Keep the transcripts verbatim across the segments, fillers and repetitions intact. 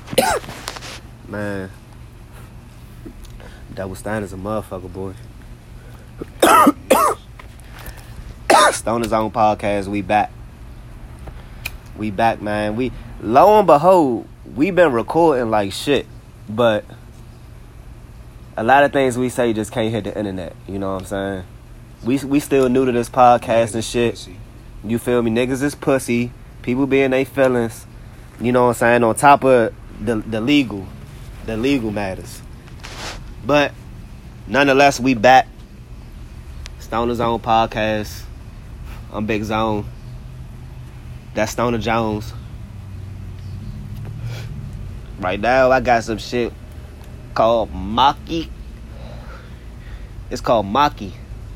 Man, Double Steiner's a motherfucker, boy. Stoner's Own Podcast, we back. We back, man. We lo and behold, we been recording like shit, but a lot of things we say just can't hit the internet. You know what I'm saying? We we still new to this podcast and shit. Pussy. You feel me? Niggas is pussy. People be in their feelings. You know what I'm saying? On top of the the legal, the legal matters. But nonetheless, we back. Stoner's Own Podcast. I'm Big Zone. That's Stoner Jones. Right now, I got some shit called Maki. It's called Maki.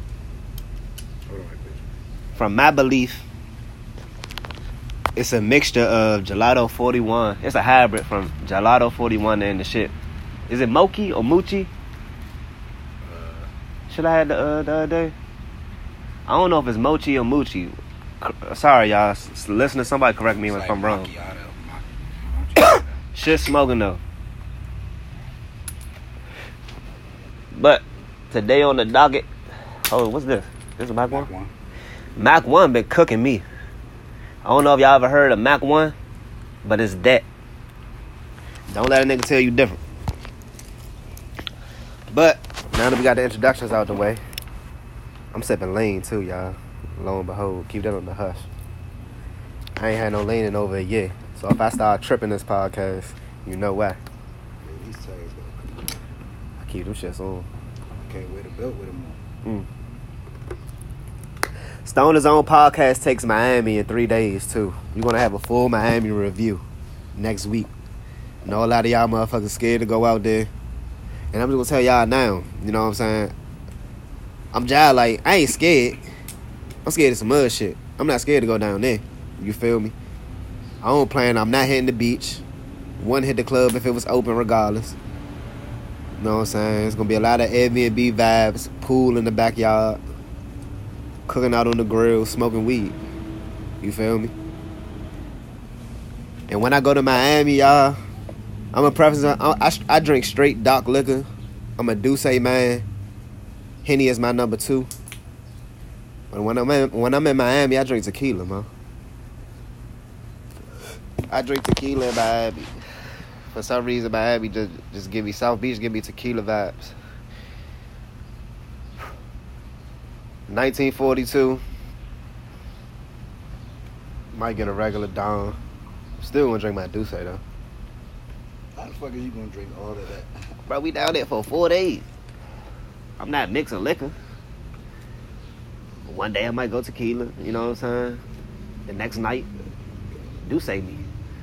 From my belief, it's a mixture of Gelato forty-one. It's a hybrid from Gelato forty-one and the shit. Is it Mochi or Moochie? Should I had the, uh, the other day? I don't know if it's Mochi or Moochie. Sorry, y'all. S- Listener, somebody correct me It's if like I'm wrong. macchiato, macchiato. Shit smoking though. But today on the docket, oh, what's this? This is Mac one? One. Mac one been cooking me. I don't know if y'all ever heard of Mac one, but it's that. Don't let a nigga tell you different. But now that we got the introductions out the way, I'm sipping lean too, y'all. Lo and behold, keep that on the hush. I ain't had no lean in over a year. So if I start tripping this podcast, you know why. Yeah, these tags though. I keep them shits on. Can't wear the belt with them on. Mm. Stoner's Own Podcast takes Miami in three days too. We're gonna have a full Miami review next week. I know a lot of y'all motherfuckers scared to go out there. And I'm just gonna tell y'all now, you know what I'm saying? I'm just like, I ain't scared. I'm scared of some other shit. I'm not scared to go down there. You feel me? I don't plan, I'm not hitting the beach. Wouldn't hit the club if it was open regardless. You know what I'm saying? It's gonna be a lot of Airbnb vibes, pool in the backyard, cooking out on the grill, smoking weed. You feel me? And when I go to Miami, y'all, I'm a preface. I, I, I drink straight dark liquor. I'm a Douce man. Henny is my number two. But when I'm in, when I'm in Miami, I drink tequila, man. I drink tequila in Miami. For some reason, Miami just just give me South Beach, give me tequila vibes. nineteen forty-two. Might get a regular Don. Still gonna drink my Douce though. How the fuck are you gonna drink all of that? Bro, we down there for four days. I'm not mixing liquor. One day I might go tequila, you know what I'm saying? The next night, Douce me.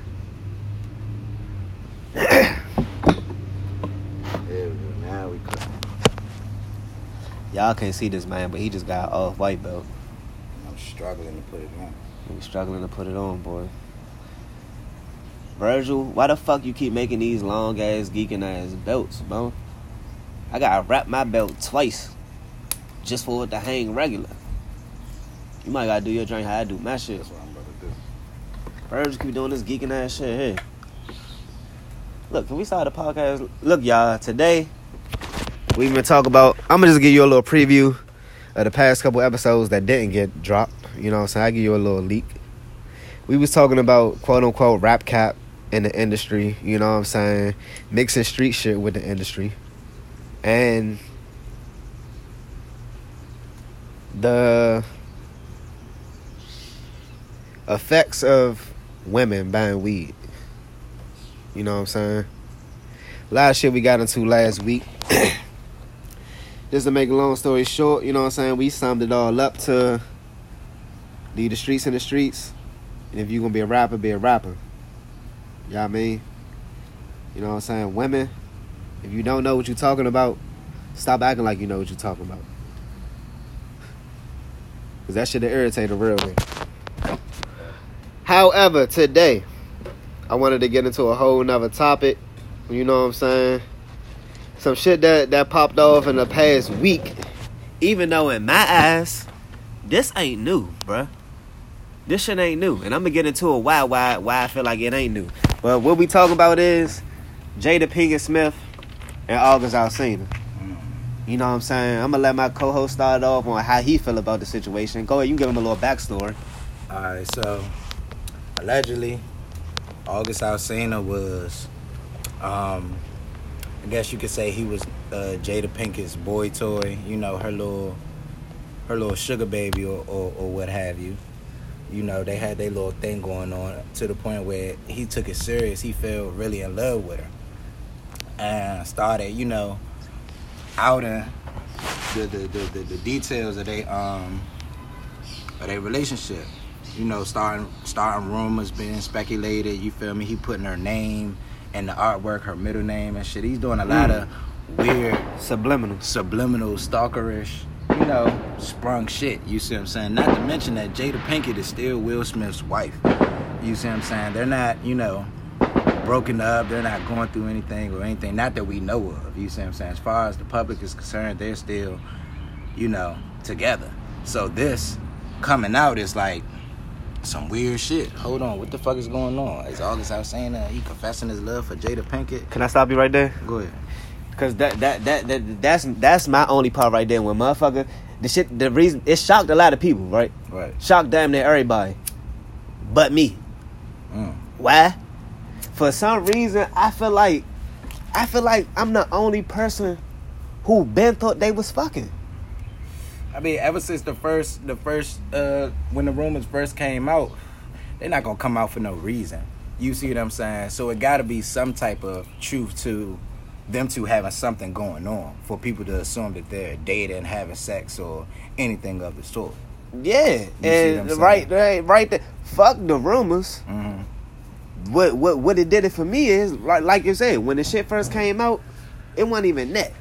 Yeah, now we cook. Y'all can't see this man, but he just got off white belt. I'm struggling to put it on. He's struggling to put it on, boy. Virgil, why the fuck you keep making these long ass geeking ass belts, bro? I gotta wrap my belt twice just for it to hang regular. You might gotta do your drink how I do my shit. That's what I'm about to do. Virgil keep doing this geeking ass shit here. Look, can we start the podcast? Look, y'all, today we've been talking about. I'm gonna just give you a little preview of the past couple episodes that didn't get dropped. You know what I'm saying? I give you a little leak. We was talking about quote unquote rap cap in the industry. You know what I'm saying? Mixing street shit with the industry. And the effects of women buying weed. You know what I'm saying? A lot of shit we got into last week. Just to make a long story short, you know what I'm saying? We summed it all up to leave the streets in the streets. And if you gonna be a rapper, be a rapper. You know what I mean? You know what I'm saying? Women, if you don't know what you're talking about, stop acting like you know what you're talking about. Because that shit'll irritate a real nigga. However, today, I wanted to get into a whole nother topic. You know what I'm saying? Some shit that, that popped off in the past week. Even though in my eyes, this ain't new, bruh. This shit ain't new. And I'm going to get into it why, why, why I feel like it ain't new. But what we talking about is Jada Pinkett Smith and August Alsina. Mm. You know what I'm saying? I'm gonna let my co-host start off on how he feel about the situation. Go ahead, you give him a little backstory. Alright, so allegedly August Alsina was um I guess you could say he was uh, Jada Pinkett's boy toy, you know, her little her little sugar baby or, or, or what have you. You know, they had their little thing going on to the point where he took it serious. He fell really in love with her. And started, you know, outing the the, the, the, the details of their um of their relationship. You know, starting starting rumors being speculated, you feel me? He putting her name and the artwork, her middle name and shit. He's doing a lot Mm. of weird, Subliminal. subliminal, stalkerish, you know, sprung shit. You see what I'm saying? Not to mention that Jada Pinkett is still Will Smith's wife. You see what I'm saying? They're not, you know, broken up. They're not going through anything or anything. Not that we know of. You see what I'm saying? As far as the public is concerned, they're still, you know, together. So this coming out is like some weird shit. Hold on, what the fuck is going on? Is August Alsina he confessing his love for Jada Pinkett? Can I stop you right there? Go ahead. Cause that that that, that that's that's my only part right there. When motherfucker, the shit, the reason it shocked a lot of people, right? Right. Shocked damn near everybody, but me. Mm. Why? For some reason, I feel like I feel like I'm the only person who been thought they was fucking. I mean, ever since the first, the first, uh, when the rumors first came out, they're not gonna come out for no reason. You see what I'm saying? So it gotta be some type of truth to them two having something going on for people to assume that they're dating and having sex or anything of the sort. Yeah, You see what I'm and saying? right, right, right there. Fuck the rumors. Mm-hmm. What what what it did it for me is like like you said, when the shit first came out, it wasn't even that.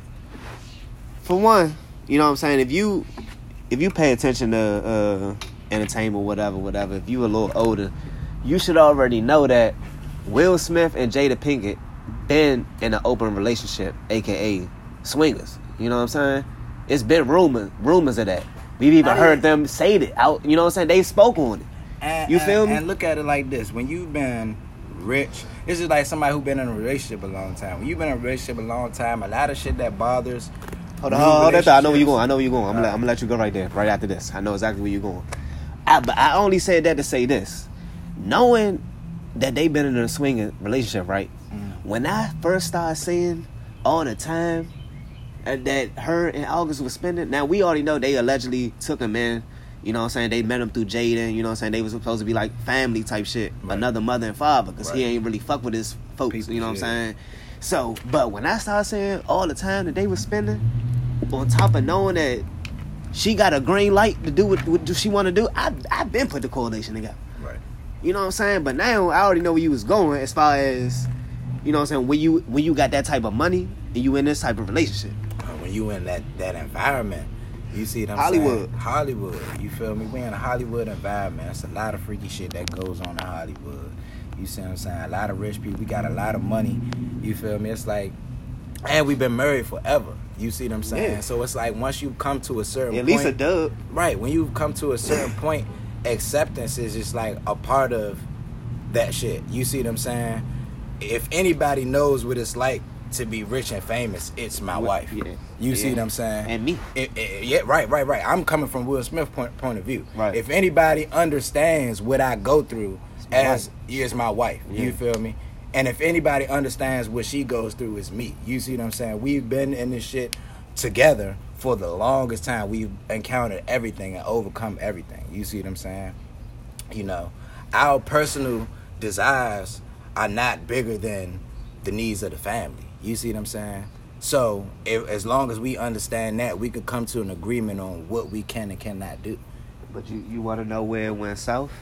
For one, you know what I'm saying, if you if you pay attention to uh, entertainment, whatever, whatever, if you a little older, you should already know that Will Smith and Jada Pinkett been in an open relationship, aka swingers. You know what I'm saying? It's been rumors rumors of that. We've even I mean- heard them say it out. You know what I'm saying? They spoke on it. And, You and- feel me? And look at it like this: when you've been rich, this is like somebody who's been in a relationship a long time. When you've been in a relationship a long time, a lot of shit that bothers. Hold on, new hold on, hold on. I know where you're relationships- going. I know where you're going. I'm gonna, let, I'm gonna let you go right there, right after this. I know exactly where you're going. I, but I only said that to say this. Knowing that they've been in a swinging relationship, right? Mm. When I first started seeing all the time uh, that her and August was spending, now we already know they allegedly took him in. You know what I'm saying? They met him through Jaden. You know what I'm saying? They was supposed to be like family type shit. Right. Another mother and father, because he Right. ain't really fuck with his folks. People, you know what I'm yeah. saying? So, but when I started seeing all the time that they was spending, on top of knowing that she got a green light to do what, what do she want to do, I I've been put the correlation together. Right. You know what I'm saying? But now I already know where you was going as far as, you know what I'm saying, when you when you got that type of money and you in this type of relationship. Uh, When you in that, that environment, you see what I'm Hollywood. saying? Hollywood. You feel me? We in a Hollywood environment. There's a lot of freaky shit that goes on in Hollywood. You see what I'm saying? A lot of rich people. We got a lot of money. You feel me? It's like, and we've been married forever. You see what I'm saying? Yeah. So it's like once you come to a certain At point, least a dub. right, when you come to a certain point, acceptance is just like a part of that shit. You see what I'm saying? If anybody knows what it's like to be rich and famous, it's my wife. Yeah. You see Yeah. what I'm saying? And me. It- it- yeah, right, right, right. I'm coming from Will Smith point point of view. Right. If anybody understands what I go through my as wife. is my wife, Yeah. you feel me? And if anybody understands what she goes through, is me. You see what I'm saying? We've been in this shit together for the longest time. We've encountered everything and overcome everything. You see what I'm saying? You know, our personal desires are not bigger than the needs of the family. You see what I'm saying? So, if, as long as we understand that, we could come to an agreement on what we can and cannot do. But you, you want to know where it went south?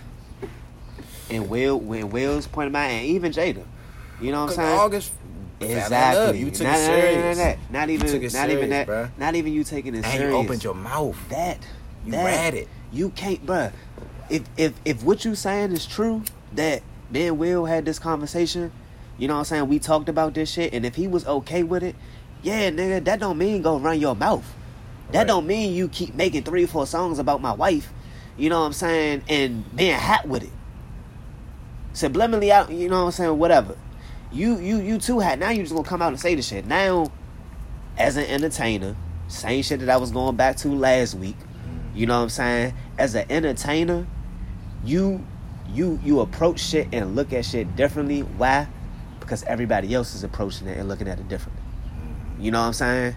And Will, when Will's point of mind, and even Jada. You know what I'm Because saying? August, fell in love. Exactly. You took not, it serious. Not, not, not, not even, You took it not even serious, that. bruh. Not even you taking it And serious. you opened your mouth. that. You that, read it. You can't, bruh. If if if what you saying is true, that me and Will had this conversation, you know what I'm saying? We talked about this shit, and if he was okay with it, yeah, nigga, that don't mean go run your mouth. That Right. don't mean you keep making three or four songs about my wife. You know what I'm saying? And being hot with it. subliminally out, you know what I'm saying, whatever. You you you too had, now you just gonna come out and say the shit. Now, as an entertainer, same shit that I was going back to last week, you know what I'm saying? As an entertainer, you you you approach shit and look at shit differently. Why? Because everybody else is approaching it and looking at it differently. You know what I'm saying?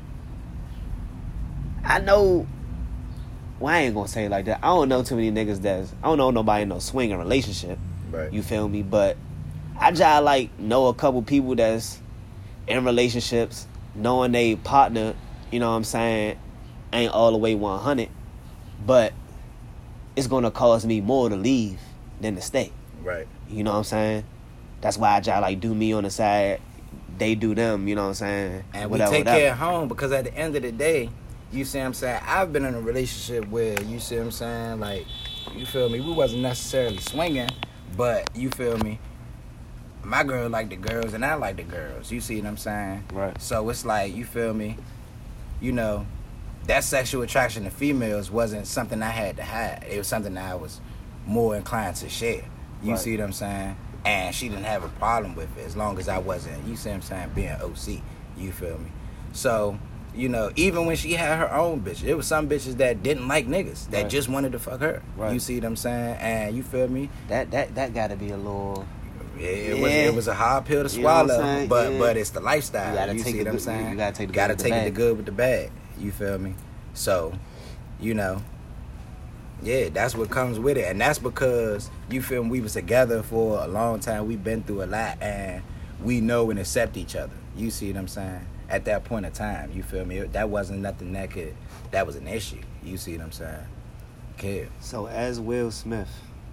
I know, well, I ain't gonna say it like that. I don't know too many niggas that's, I don't know nobody in no swinging relationship. Right. You feel me? But I just like know a couple people that's in relationships, knowing they partner, you know what I'm saying, ain't all the way one hundred, but it's gonna cost me more to leave than to stay. Right. You know what I'm saying? That's why I just like do me on the side, they do them, you know what I'm saying? And whatever, we take whatever. care of home, because at the end of the day, you see what I'm saying, I've been in a relationship where, you see what I'm saying, like, you feel me, we wasn't necessarily swinging, but you feel me, my girl like the girls and I like the girls, you see what I'm saying? Right. So it's like, you feel me, you know, that sexual attraction to females wasn't something I had to hide. It was something that I was more inclined to share. You Right. see what I'm saying? And she didn't have a problem with it as long as I wasn't, you see what I'm saying, being O C. You feel me? So, you know, even when she had her own bitch, it was some bitches that didn't like niggas, that Right. just wanted to fuck her. Right. You see what I'm saying? And you feel me? That that that gotta be a little. It, it Yeah. was it was a hard pill to You know what I'm swallow, saying? but Yeah. but it's the lifestyle. You gotta You take see the what I'm good- saying? you gotta take the good gotta with the take bad. the good with the bad. You feel me? So, you know, yeah, that's what comes with it, and that's because you feel me, we was together for a long time. We've been through a lot, and we know and accept each other. You see what I'm saying? At that point in time, you feel me? That wasn't nothing that could that was an issue. You see what I'm saying? Okay. So as Will Smith,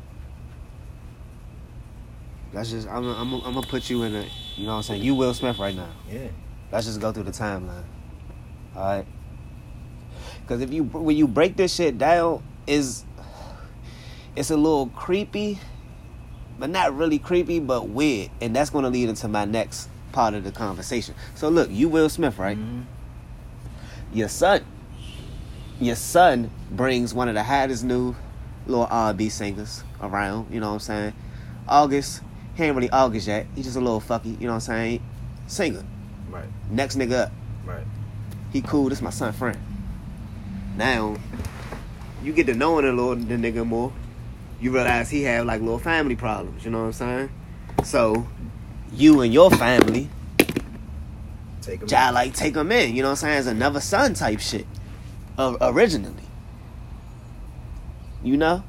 that's just I'm I'm I'm gonna put you in a, you know what I'm saying, you Will Smith right now. Yeah. Let's just go through the timeline. All right. Because if you when you break this shit down, is it's a little creepy, but not really creepy, but weird, and that's gonna lead into my next part of the conversation. So look, you Will Smith, right? Mm-hmm. Your son, your son brings one of the hottest new little R and B singers around. You know what I'm saying? August, he ain't really August yet. He just a little fucky. You know what I'm saying? Singer. Right. Next nigga up. Right. He cool. This my son friend. Now, you get to knowing a little the nigga more. You realize he have like little family problems. You know what I'm saying? So, you and your family, Take him. y'all like take him in. You know what I'm saying? As another son type shit. Uh, originally. You know?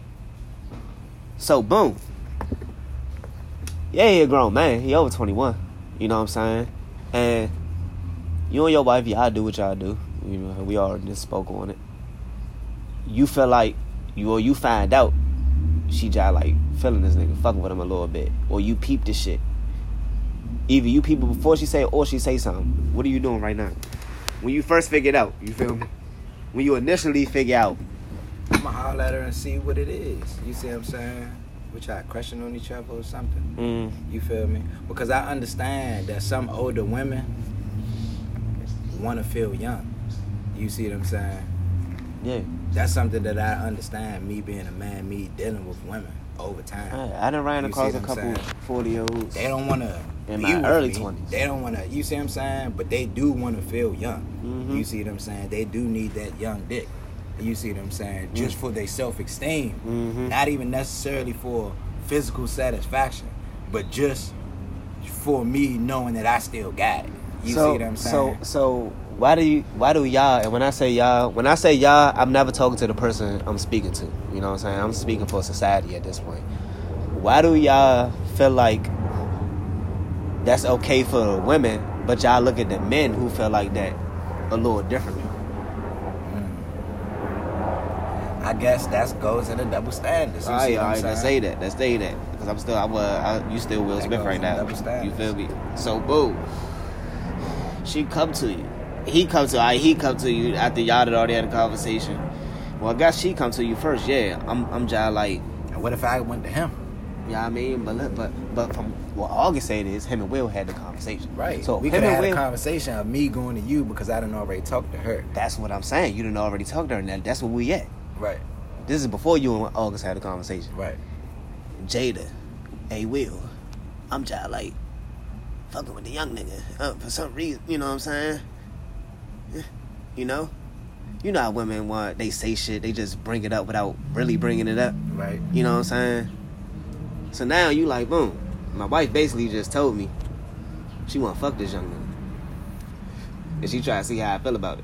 So, boom. Yeah, he a grown man. He over twenty-one. You know what I'm saying? And you and your wife, y'all do what y'all do. You know, we already just spoke on it. You feel like, you or you find out she just like feeling this nigga, fucking with him a little bit. Or you peep this shit. Either you peep it before she say it or she say something. What are you doing right now? When you first figure it out, you feel me? When you initially figure out, I'ma holler at her and see what it is. You see what I'm saying? We try crushing on each other or something. mm, You feel me? Because I understand that some older women want to feel young. You see what I'm saying? yeah. That's something that I understand, me being a man, me dealing with women over time. I, I done ran You across see a what I'm couple saying? forty-year-olds. They don't want to In be my with early me. twenties. They don't want to, you see what I'm saying? But they do want to feel young. Mhm. You see what I'm saying? They do need that young dick. You see what I'm saying? Just for their self-esteem. Mhm. Not even necessarily for physical satisfaction, but just for me knowing that I still got it. You so, see what I'm saying? So, so why do you, why do y'all, and when I say y'all, when I say y'all, I'm never talking to the person I'm speaking to. You know what I'm saying? I'm speaking for society at this point. Why do y'all feel like that's okay for the women, but y'all look at the men who feel like that a little differently? I guess that goes in the double standards. You All see right, what all I'm right, let's say saying? that. Let's say that. Because I'm still, I, was, I, you still Will That Smith goes right in now. double standards. You feel me? So, boom. She come to you. He come to, all right, he come to you after y'all had already had a conversation. Well, I guess she come to you first. Yeah, I'm, I'm just like, And what if I went to him? you know what I mean? But, look, but, but from what August said is, him and Will had the conversation. Right. So, we him could have and had Will, a conversation of me going to you because I didn't already talk to her. that's what I'm saying. You didn't already talk to her, and that, that's where we at. Right. This is before you and August had a conversation. Right. Jada, hey, Will, I'm just like fucking with the young nigga uh, for some reason. You know what I'm saying? You know? You know how women want, they say shit, they just bring it up without really bringing it up. Right. You know what I'm saying? So now you like, boom. My wife basically just told me she want to fuck this young nigga. And she try to see how I feel about it.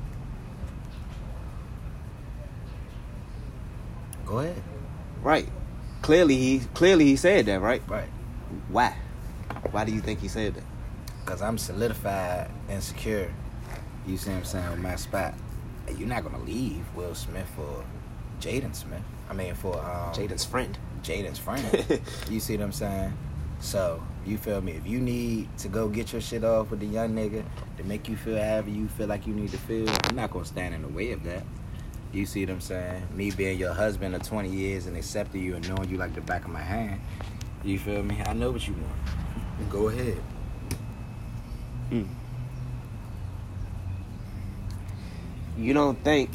Go ahead. Right. Clearly he clearly he said that, right? Right. Why? Why do you think he said that? Because I'm solidified and secure. You see what I'm saying? With my spot. You're not going to leave Will Smith for Jaden Smith. I mean, for... Um, Jaden's friend. Jaden's friend. You see what I'm saying? So, you feel me? If you need to go get your shit off with the young nigga to make you feel however you feel like you need to feel, I'm not going to stand in the way of that. You see what I'm saying? Me being your husband of twenty years and accepting you and knowing you like the back of my hand. You feel me? I know what you want. Go ahead. Mm. You don't think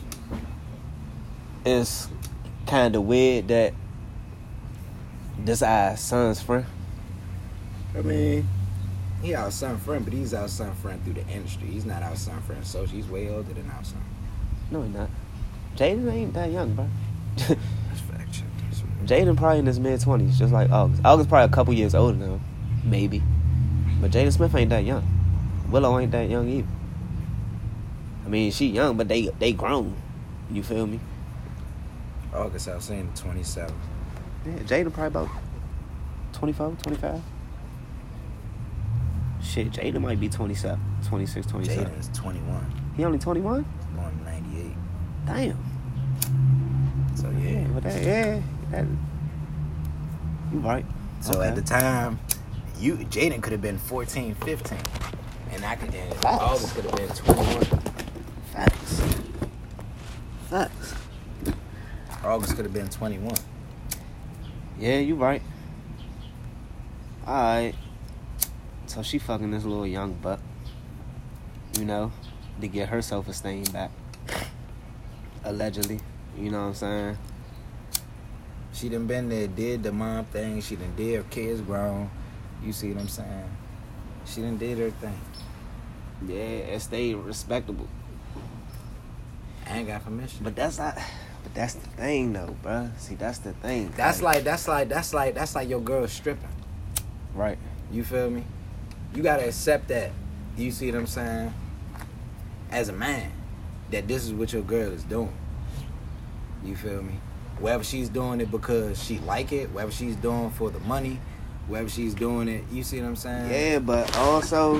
it's kind of weird that this our son's friend? I mean, he our son friend, but he's our son friend through the industry. He's not our son friend social. He's way older than our son. No, he's not. Jaden ain't that young, bro. That's fact check. Jaden probably in his mid-twenties, just like August. August probably a couple years older than him, maybe. But Jaden Smith ain't that young. Willow ain't that young either. I mean, she young, but they they grown. You feel me? August, I was saying twenty-seven. Yeah, Jaden probably about twenty-four, twenty-five. Shit, Jaden might be twenty-seven, twenty-six, twenty-seven. Jaden is twenty-one. He only twenty-one? Born in ninety-eight. Damn. So, yeah. Yeah, but that, yeah. That, you right. So, Okay. at the time, you Jaden could have been fourteen, fifteen. And I could and Facts. August could have been twenty-one. Facts. Facts. August could have been twenty-one. Yeah, you right. Alright. So she fucking this little young buck. You know, to get her self-esteem back. Allegedly. You know what I'm saying? She done been there, did the mom thing. She done did her kids grown. You see what I'm saying? She done did her thing. Yeah, it stayed respectable. I ain't got permission. But that's not... But that's the thing, though, bruh. See, that's the thing. That's like, that's like, that's like, that's like your girl stripping. Right. You feel me? You gotta accept that. You see what I'm saying? As a man, that this is what your girl is doing. You feel me? Whether she's doing it because she like it, whether she's doing for the money, whether she's doing it, you see what I'm saying? Yeah, but also,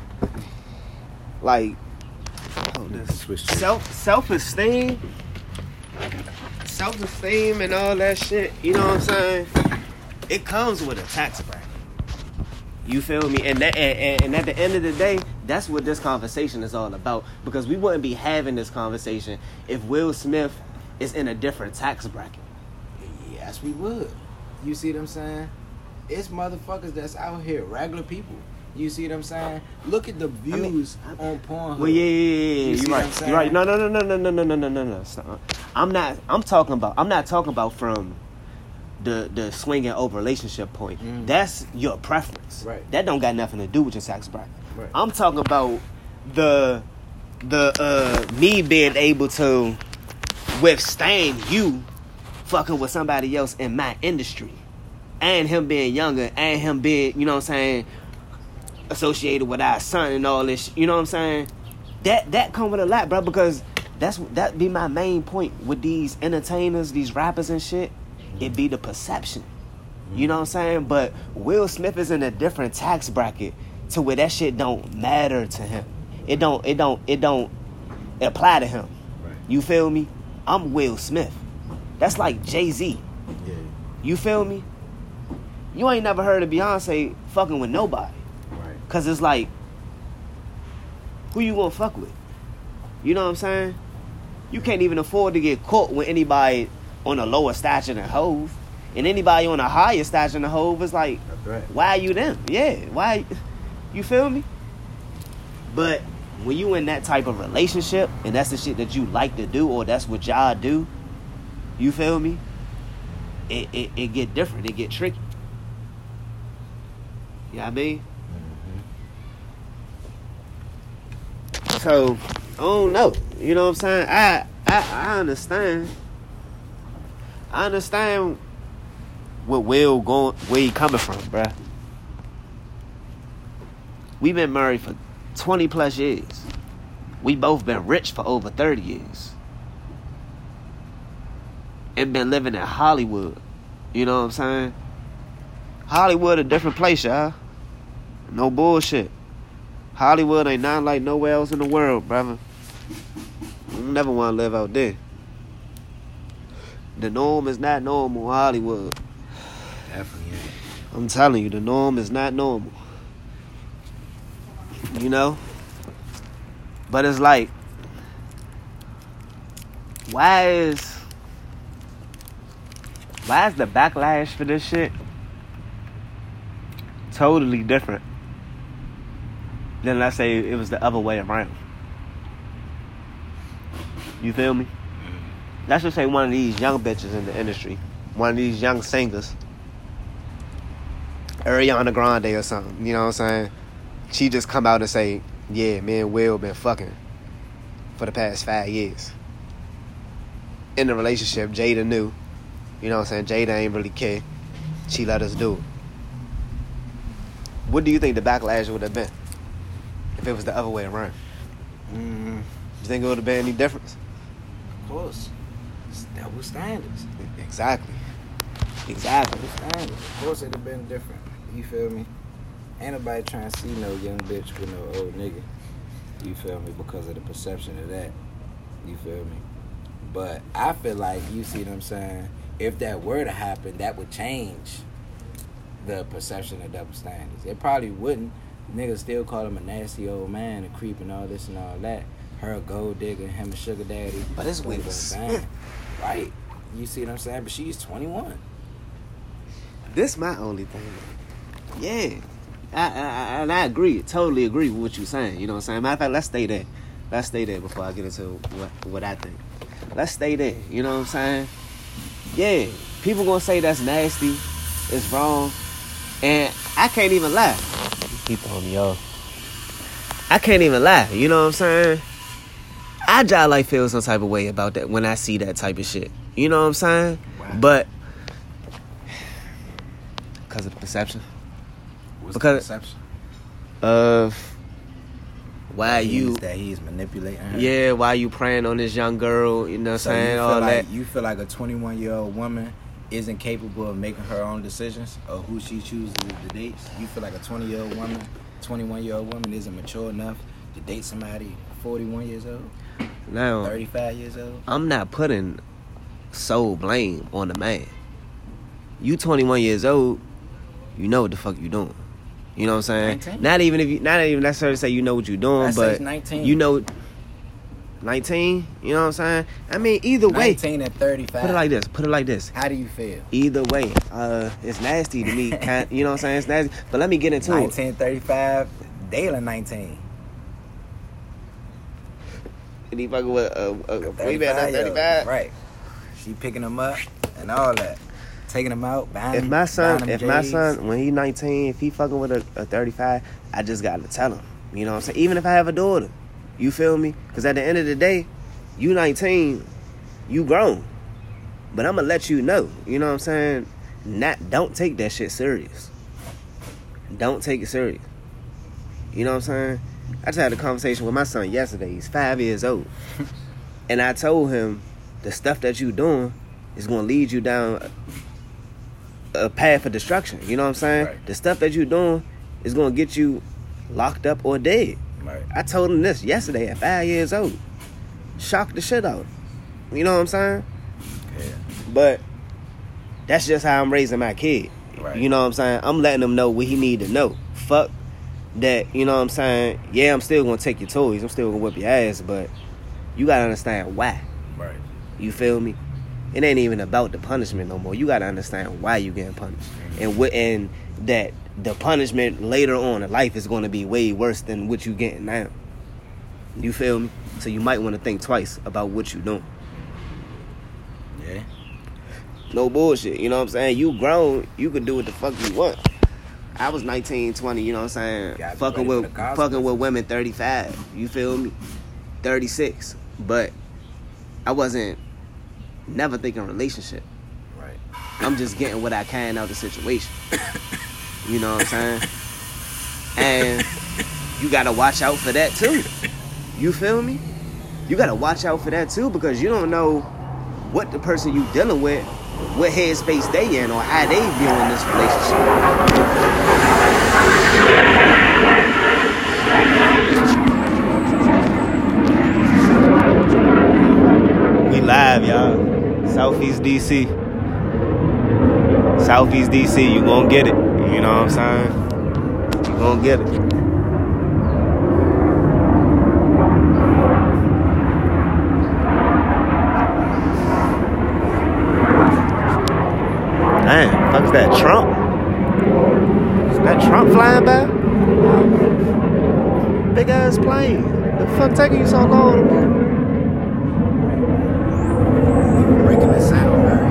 like, oh, this self self esteem, self esteem, and all that shit. You know what I'm saying? It comes with a tax bracket. You feel me? And that, and, and at the end of the day, that's what this conversation is all about. Because we wouldn't be having this conversation if Will Smith is in a different tax bracket. Yes, we would. You see what I'm saying? It's motherfuckers that's out here, regular people. You see what I'm saying? Look at the views I mean, I, on Pornhub. Well, yeah, yeah, yeah. You You're right. You're right. No, no, no, no, no, no, no, no, no, no, no. Stop. I'm not. I'm talking about. I'm not talking about from the the swinging over relationship point. Mm. That's your preference. Right. That don't got nothing to do with your tax bracket. Right. I'm talking about the the uh, me being able to withstand you fucking with somebody else in my industry, and him being younger, and him being, you know what I'm saying, associated with our son and all this, you know what I'm saying? That that come with a lot, bro, because that's that be my main point with these entertainers, these rappers and shit. It be the perception. You know what I'm saying? But Will Smith is in a different tax bracket to where that shit don't matter to him. It don't it don't it don't apply to him. Right. You feel me? I'm Will Smith. That's like Jay-Z. Yeah. You feel me? You ain't never heard of Beyonce fucking with nobody. Right. Cause it's like, who you gonna fuck with? You know what I'm saying? You can't even afford to get caught with anybody on a lower stature than Hove. And anybody on a higher stature than Hove is like, right. Why are you them? Yeah, why? You feel me? But when you in that type of relationship, and that's the shit that you like to do, or that's what y'all do, you feel me? It it, it get different. It get tricky. You know what I mean? Mm-hmm. So, I don't know. You know what I'm saying? I, I, I understand. I understand what Will going, where he coming from, bruh. We been married for twenty plus years. We both been rich for over thirty years. And been living in Hollywood. You know what I'm saying? Hollywood a different place, y'all. No bullshit. Hollywood ain't not like nowhere else in the world, brother. You never want to live out there. The norm is not normal in Hollywood. Definitely ain't. I'm telling you, the norm is not normal. You know? But it's like, why is why is the backlash for this shit totally different than, let's say, it was the other way around? You feel me? Let's just say one of these young bitches in the industry, one of these young singers, Ariana Grande or something, you know what I'm saying? She just come out and say, yeah, me and Will been fucking for the past five years. In the relationship, Jada knew. You know what I'm saying? Jada ain't really care. She let us do it. What do you think the backlash would have been if it was the other way around? Mm, You think it would have been any difference? of course. It's double standards. Exactly. Exactly. Double standards. Of course it'd have been different. You feel me? Ain't nobody trying to see no young bitch with no old nigga. You feel me? Because of the perception of that. You feel me? But I feel like, you see what I'm saying? If that were to happen, that would change the perception of double standards. It probably wouldn't. Niggas still call him a nasty old man, a creep and all this and all that. Her a gold digger, him a sugar daddy. But it's You know Will what I'm Smith. saying? Right. You see what I'm saying? But she's twenty-one. This my only thing. Yeah. I, I, and I agree, totally agree with what you're saying. You know what I'm saying? Matter of fact, let's stay there. Let's stay there before I get into what, what I think. Let's stay there. You know what I'm saying? Yeah. People gonna say that's nasty. It's wrong. And I can't even lie. Keep on me, yo. I can't even lie. You know what I'm saying? I just like feel some type of way about that when I see that type of shit. You know what I'm saying? Wow. But because of the perception. What's Because the perception? of why That you he's- that he's manipulating her. yeah, why you preying on this young girl, you know what I'm So saying? you feel All like that. you feel like a twenty-one year old woman isn't capable of making her own decisions of who she chooses to date. You feel like a twenty year old woman, twenty-one year old woman isn't mature enough to date somebody forty-one years old, Now, thirty-five years old. I'm not putting sole blame on the man. You twenty-one years old, you know what the fuck you doing. You know what I'm saying? nineteen. Not even if you, not even necessarily say you know what you're doing, I say but nineteen. you know, nineteen. You know what I'm saying? I mean, either way, nineteen and thirty-five. put it like this. Put it like this. How do you feel? Either way, uh, it's nasty to me. Kind, you know what I'm saying? It's nasty. But let me get into it. nineteen, thirty-five, Dale nineteen. And he fucking with a, a, a female thirty-five, that's thirty-five. Right. She picking him up and all that. Taking him out, buying If my son, buying if him my J's. son, when he nineteen, if he fucking with a, a thirty-five, I just gotta tell him. You know what I'm saying? Even if I have a daughter, you feel me? Because at the end of the day, you nineteen, you grown. But I'm gonna let you know. You know what I'm saying? Not, don't take that shit serious. Don't take it serious. You know what I'm saying? I just had a conversation with my son yesterday. He's five years old, and I told him the stuff that you doing is gonna lead you down a path of destruction. You know what I'm saying? Right. The stuff that you doing is gonna get you locked up or dead. Right. I told him this yesterday at five years old. Shocked the shit out. You know what I'm saying? Yeah. But that's just how I'm raising my kid. Right. You know what I'm saying? I'm letting him know what he need to know. Fuck that, you know what I'm saying? Yeah, I'm still gonna take your toys. I'm still gonna whip your ass, but you gotta understand why. Right. You feel me? It ain't even about the punishment no more. You gotta understand why you getting punished, and what, and that the punishment later on in life is gonna be way worse than what you getting now. You feel me? So you might want to think twice about what you doing. Yeah. No bullshit. You know what I'm saying? You grown. You can do what the fuck you want. I was nineteen, twenty, you know what I'm saying? Gotta be Fucking ready with for the consequences. fucking with women thirty-five. You feel me? thirty-six. But I wasn't never thinking relationship. Right. I'm just getting what I can out of the situation. You know what I'm saying? And you gotta watch out for that too. You feel me? You gotta watch out for that too, because you don't know what the person you dealing with, what headspace they in, or how they viewing this relationship. We live, y'all. Southeast D C. Southeast D C, you gonna get it. You know what I'm saying? You gonna get it. Damn, fuck is that, Trump? Is that Trump flying by? Big ass plane. The fuck taking you so long to move? Breaking the sound barrier.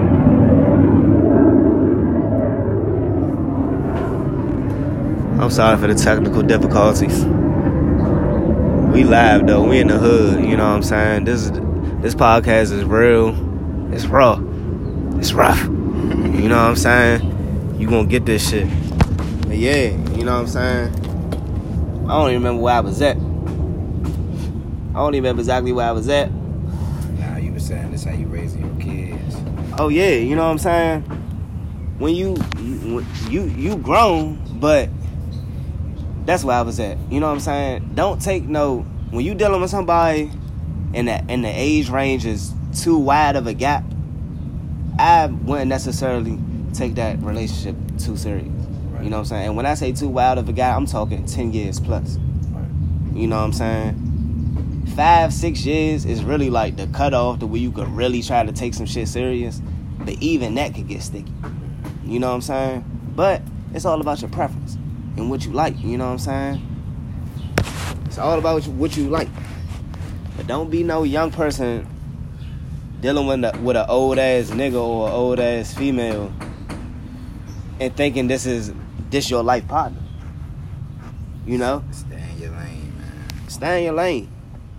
I'm sorry for the technical difficulties. We live though. We in the hood. You know what I'm saying? This is this podcast is real. It's raw. It's rough. You know what I'm saying? You gonna get this shit. But yeah, you know what I'm saying? I don't even remember where I was at. I don't even remember exactly where I was at. Nah, you were saying this how you raising your kids. Oh yeah, you know what I'm saying? When you you you, you grown, but that's where I was at. You know what I'm saying? Don't take no when you dealing with somebody and the and the age range is too wide of a gap. I wouldn't necessarily take that relationship too serious. Right. You know what I'm saying? And when I say too wild of a guy, I'm talking ten years plus. Right. You know what I'm saying? Five, six years is really like the cutoff to where you could really try to take some shit serious. But even that could get sticky. You know what I'm saying? But it's all about your preference and what you like. You know what I'm saying? It's all about what you like. But don't be no young person dealing with, a, with an old ass nigga or an old ass female and thinking this is this your life partner. You know? Stay in your lane, man. Stay in your lane.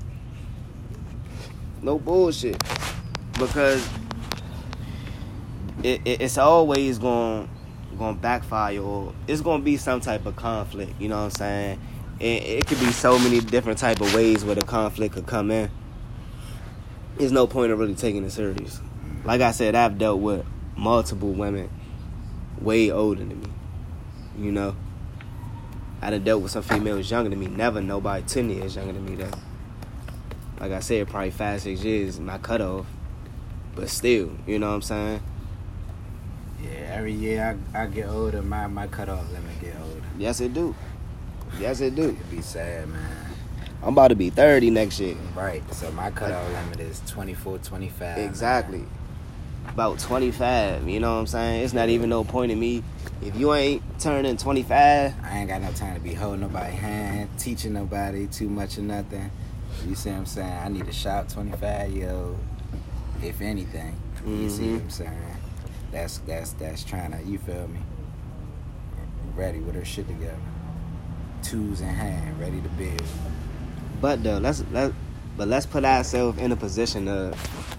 No bullshit. Because it, it it's always going going to backfire, or it's going to be some type of conflict. You know what I'm saying? It, it could be so many different type of ways where the conflict could come in. There's no point of really taking it serious. Like I said, I've dealt with multiple women way older than me. You know? I done dealt with some females younger than me. Never nobody ten years younger than me, though. Like I said, probably five, six years is my cutoff. But still, you know what I'm saying? Yeah, every year I, I get older, my, my cutoff limit get older. Yes, it do. Yes, it do. It'd be sad, man. I'm about to be thirty next year. Right, so my cutoff limit is twenty-four, twenty-five. Exactly. Man. About twenty-five, you know what I'm saying? It's not even no point in me. If you ain't turning twenty-five... I ain't got no time to be holding nobody's hand, teaching nobody too much or nothing. You see what I'm saying? I need a sharp twenty-five-year-old, if anything. Mm-hmm. You see what I'm saying? That's, that's, that's trying to, you feel me? Ready with her shit together. Tools in hand, ready to build. But though, let's let, but let's put ourselves in a position of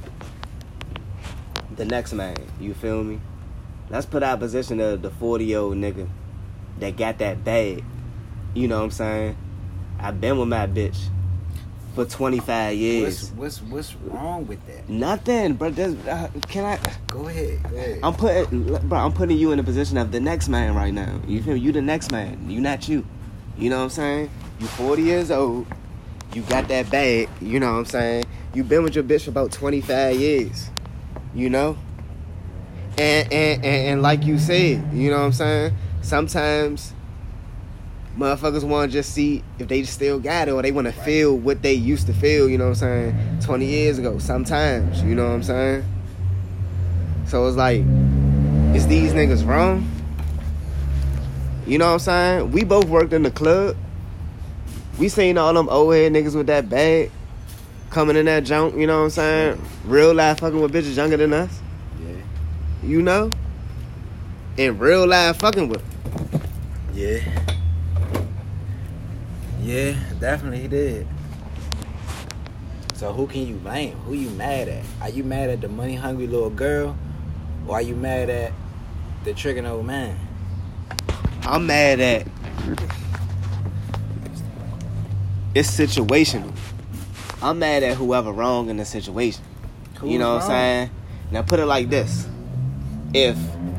the next man. You feel me? Let's put our position of the forty-year-old nigga that got that bag. You know what I'm saying? I've been with my bitch for twenty-five years. What's what's, what's wrong with that? Nothing, bro. Uh, can I? Go ahead. Go ahead. I'm putting, bro. I'm putting you in the position of the next man right now. You feel me? You the next man. You not you. You know what I'm saying? You forty years old. You got that bag, you know what I'm saying? You been with your bitch for about twenty-five years, you know? And, and, and, and like you said, you know what I'm saying? Sometimes motherfuckers want to just see if they still got it, or they want to feel what they used to feel, you know what I'm saying, twenty years ago. Sometimes, you know what I'm saying? So it's like, is these niggas wrong? You know what I'm saying? We both worked in the club. We seen all them old head niggas with that bag coming in that junk, you know what I'm saying? Real life fucking with bitches younger than us. Yeah. You know? In real life fucking with them. Yeah. Yeah, definitely he did. So who can you blame? Who you mad at? Are you mad at the money hungry little girl? Or are you mad at the tricking old man? I'm mad at it's situational. I'm mad at whoever wrong in the situation. Who's you know what wrong? I'm saying? Now put it like this. If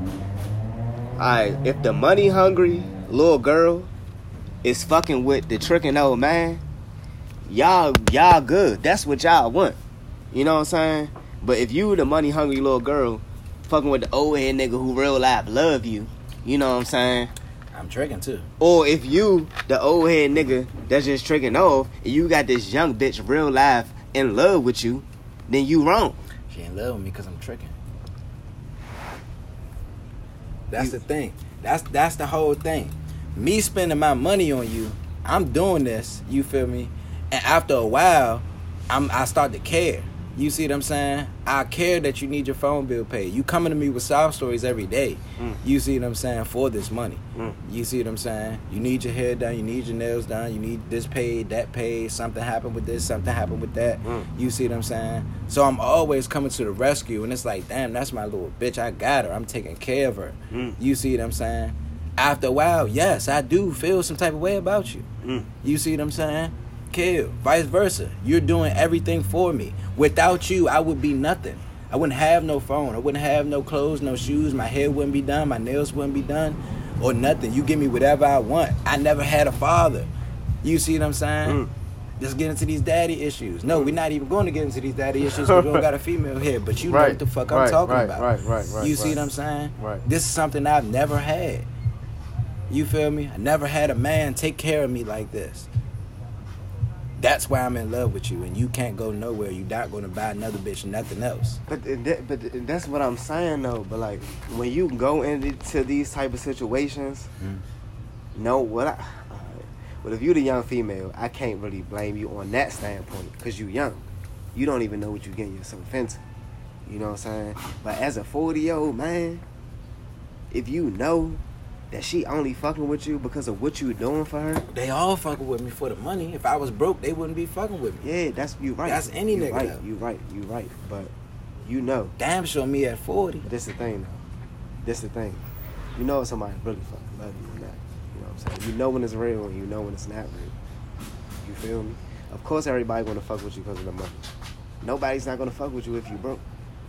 I if the money hungry little girl is fucking with the tricking old man, y'all y'all good. That's what y'all want. You know what I'm saying? But if you the money hungry little girl fucking with the old head nigga who real life love you, you know what I'm saying? I'm tricking too. Or if you, the old head nigga that's just tricking off, and you got this young bitch real life in love with you, then you wrong. She in love with me because I'm tricking. That's You- the thing. That's that's the whole thing. Me spending my money on you, I'm doing this, you feel me? And after a while, I'm I start to care. You see what I'm saying? I care that you need your phone bill paid. You coming to me with sob stories every day. Mm. You see what I'm saying? For this money. Mm. You see what I'm saying? You need your hair done. You need your nails done. You need this paid, that paid. Something happened with this. Something happened with that. Mm. You see what I'm saying? So I'm always coming to the rescue. And it's like, damn, that's my little bitch. I got her. I'm taking care of her. Mm. You see what I'm saying? After a while, yes, I do feel some type of way about you. Mm. You see what I'm saying? Kill. Vice versa. You're doing everything for me. Without you, I would be nothing. I wouldn't have no phone. I wouldn't have no clothes, no shoes. My hair wouldn't be done. My nails wouldn't be done. Or nothing. You give me whatever I want. I never had a father. You see what I'm saying? Mm. Let's get into these daddy issues. No, we're not even going to get into these daddy issues because we don't got a female here. But you know Right. what the fuck I'm Right, talking right, about. right, right, right, You see right. what I'm saying? Right. This is something I've never had. You feel me? I never had a man take care of me like this. That's why I'm in love with you, and you can't go nowhere. You're not going to buy another bitch, nothing else. But that, but that's what I'm saying though. But like when you go into these type of situations, Mm. know what I. Alright. But if you the young female, I can't really blame you on that standpoint because you young. You don't even know what you're getting yourself into. You know what I'm saying? But as a forty year old man, if you know that she only fucking with you because of what you doing for her, They all fucking with me for the money. If I was broke, they wouldn't be fucking with me. yeah, that's you right. That's any you nigga, Right, though. you right, you right. But you know. Damn sure me at forty. But this the thing, though. This the thing. You know if somebody really fucking love you or not. You know what I'm saying? You know when it's real and you know when it's not real. You feel me? Of course everybody gonna fuck with you because of the money. Nobody's not gonna fuck with you if you broke.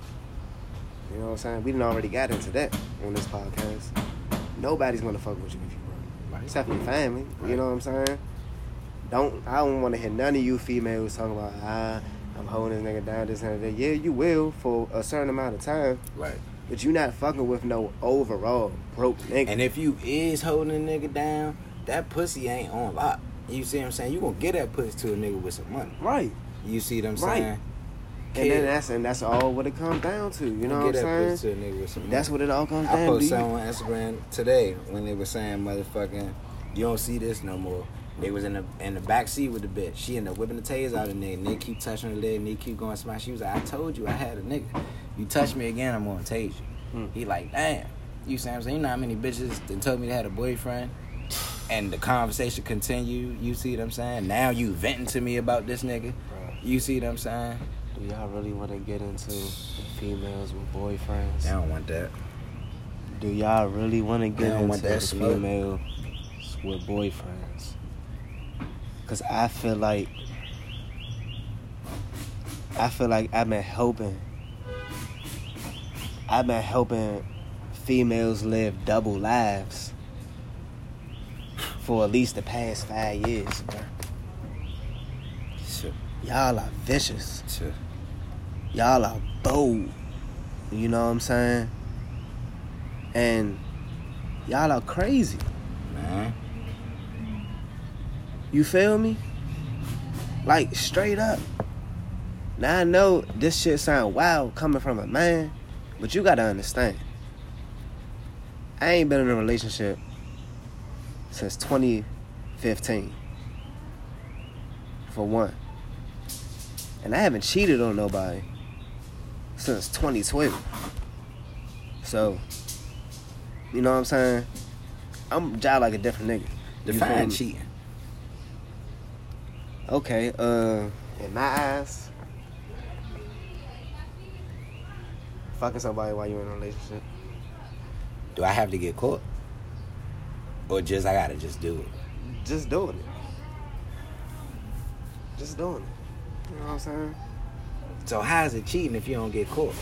You know what I'm saying? We done already got into that on this podcast. Nobody's gonna fuck with you if you broke. Right. Except for your family. Right. You know what I'm saying? Don't I don't wanna hear none of you females talking about ah, I'm holding this nigga down, this and that. Yeah, you will for a certain amount of time. Right. But you not fucking with no overall broke nigga. And if you is holding a nigga down, that pussy ain't on lock. You see what I'm saying? You gonna get that pussy to a nigga with some money. right. You see what I'm Right. saying? And then that's and that's all what it comes down to. You know what get I'm that saying? pussy to a nigga with some money. That's what it all comes I down to. posted You- something on Instagram today when they were saying, motherfucking, you don't see this no more. They was in the in the back seat with the bitch. She ended up whipping the taser out of the nigga. And they keep touching her leg and they keep going smash. She was like, I told you I had a nigga. You touch me again, I'm gonna tase you. Hmm. He like, damn. You see what I'm saying? You know how many bitches that told me they had a boyfriend? And the conversation continued. You see what I'm saying? Now you venting to me about this nigga. You see what I'm saying? Do y'all really want to get into females with boyfriends? They don't want that. Do y'all really want to They get don't want into that the smoke. females with boyfriends? Cause I feel like I feel like I've been helping. I've been helping females live double lives for at least the past five years, bro. Shit. Y'all are vicious. Shit. Y'all are bold. You know what I'm saying? And y'all are crazy. Man. You feel me? Like, straight up. Now, I know this shit sound wild coming from a man, but you gotta understand. I ain't been in a relationship since twenty fifteen. For one. And I haven't cheated on nobody since twenty twelve. So, you know what I'm saying? I'm jive like a different nigga. You feel Define me? cheating. Okay, uh, in my eyes, fucking somebody while you're in a relationship. Do I have to get caught? Or just I gotta just do it? Just doing it. Just doing it. You know what I'm saying? So how is it cheating if you don't get caught?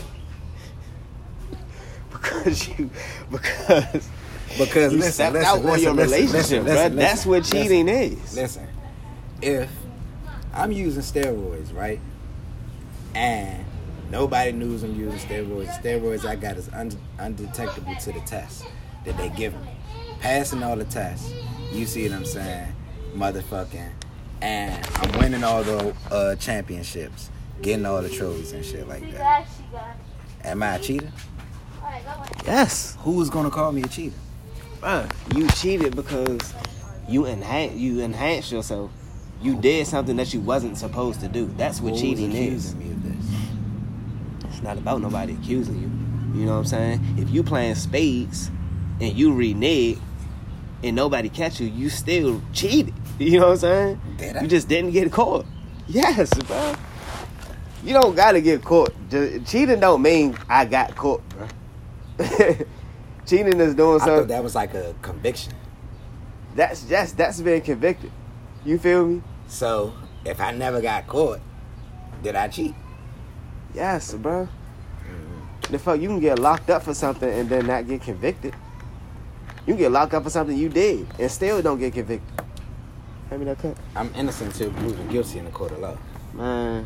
Because you, because Because you listen, stepped listen, out on listen, your listen, relationship, listen, bro. listen, That's what listen, cheating listen, is. Listen, if I'm using steroids, right, and nobody knows I'm using steroids, the steroids I got is un- undetectable to the test that they give me. Passing all the tests, you see what I'm saying, motherfucking, and I'm winning all the uh, championships, getting all the trophies and shit like that. Am I a cheater? Yes, Who's gonna call me a cheater? bro. You cheated because you enhance you enhanced yourself. You did something that you wasn't supposed to do. That's what Who's cheating is. accusing me of this? It's not about nobody accusing you. You know what I'm saying? If you playing spades and you renege and nobody catch you, you still cheated. You know what I'm saying? Did I? You just didn't get caught. Yes, bro. You don't gotta get caught. Just, cheating don't mean I got caught, bro. Cheating is doing I thought something. that was like a conviction. That's that's that's being convicted. You feel me? So if I never got caught, did I cheat? Yes, bro. The fuck, you can get locked up for something and then not get convicted. You can get locked up for something you did and still don't get convicted. Hand me that cut. I'm innocent until proven guilty in the court of law. Man.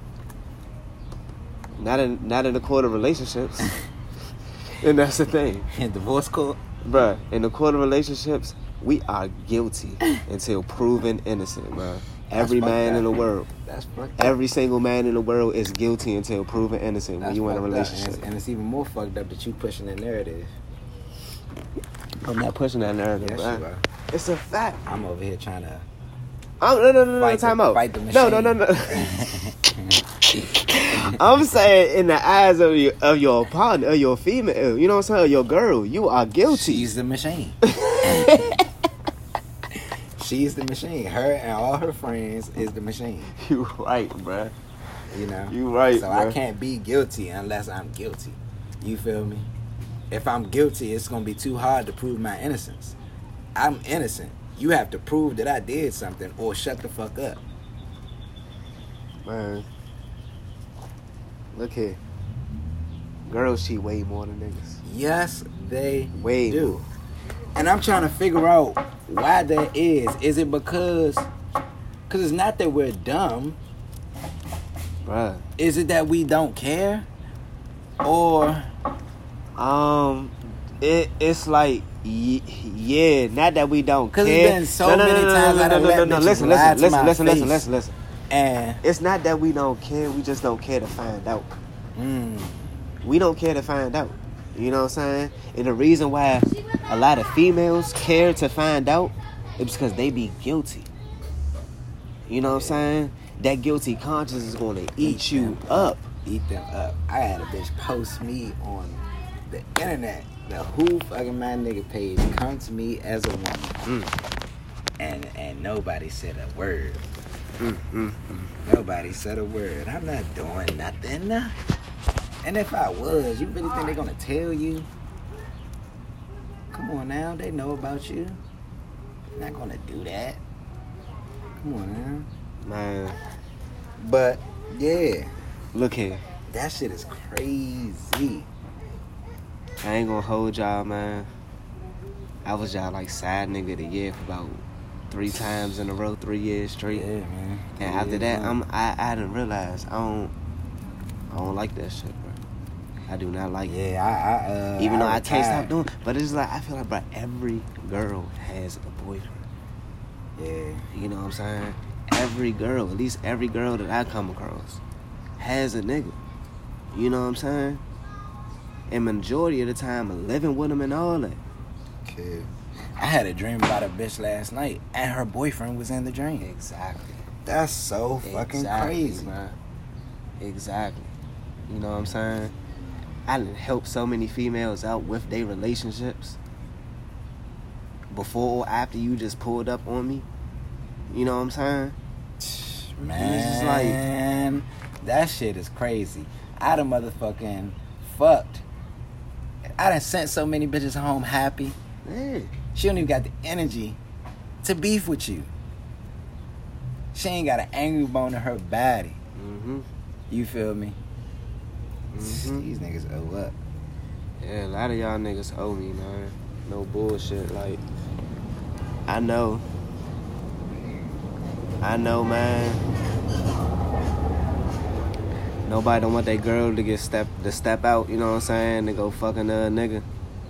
Not in not in the court of relationships. And that's the thing. In divorce court? Bruh, in the court of relationships, we are guilty until proven innocent, bruh. Every fucked man up. in the world. That's fucked up. Every single man in the world is guilty until proven innocent when That's you in a fucked up. relationship. And it's, and it's even more fucked up that you pushing that narrative. I'm not pushing that narrative, Yes, bruh. you are. It's a fact. I'm over here trying to I'm, no, no, no, no, fight, time the, out. fight the No, machine. no, no, no. I'm saying in the eyes of your of your partner, of your female, you know what I'm saying, your girl, you are guilty. She's the machine. She's the machine. Her and all her friends is the machine. You right, bruh. You know? You right, So I bruh. can't be guilty unless I'm guilty. You feel me? If I'm guilty, it's going to be too hard to prove my innocence. I'm innocent. You have to prove that I did something or shut the fuck up. Man, look here. Girls cheat way more than niggas. Yes, they Way do. more. And I'm trying to figure out why that is. Is it because... Because it's not that we're dumb. Bruh. Is it that we don't care? Or... Um, it it's like y- yeah, not that we don't care. Because it's been so many times I done let bitches listen, lie listen, to listen, my listen, listen, face. listen, listen. And... It's not that we don't care. We just don't care to find out. Mm, We don't care to find out. You know what I'm saying? And the reason why a lot of females care to find out is because they be guilty. You know what I'm saying? That guilty conscience is going to eat you them up. Eat them up. I had a bitch post me on the internet. The Who Fucking My Nigga page. Come to me as a woman. Mm. And and nobody said a word. Mm, mm, mm. Nobody said a word. I'm not doing nothing. And if I was, you really think they're gonna tell you? Come on now, they know about you. They're not gonna do that. Come on now. Man, But yeah, look here. that shit is crazy. I ain't gonna hold y'all, man. I was y'all like side nigga of the year for about three times in a row, three years straight. Yeah, man. And Yeah, after that, man. I'm I I didn't realize I don't I don't like that shit, bro. I do not like it. Yeah, I, I uh, Even though I can't retired. stop doing it. But it's like I feel like, bro, every girl has a boyfriend. Yeah. You know what I'm saying? Every girl, at least every girl that I come across, has a nigga. You know what I'm saying? And majority of the time, I'm living with them and all that. Okay. I had a dream about a bitch last night, and her boyfriend was in the dream. Exactly. That's so fucking Exactly, crazy. man. Exactly. You know what I'm saying? I done helped so many females out with their relationships. before or after you just pulled up on me. You know what I'm saying? Man, like, that shit is crazy. I done motherfucking fucked. I done sent so many bitches home happy. Yeah. She don't even got the energy to beef with you. She ain't got an angry bone in her body. Mm-hmm. You feel me? Mm-hmm. These niggas owe up. Yeah, a lot of y'all niggas owe me, man. No bullshit. Like, I know. I know, man. Nobody don't want their girl to get step to step out, you know what I'm saying, to go fucking a nigga.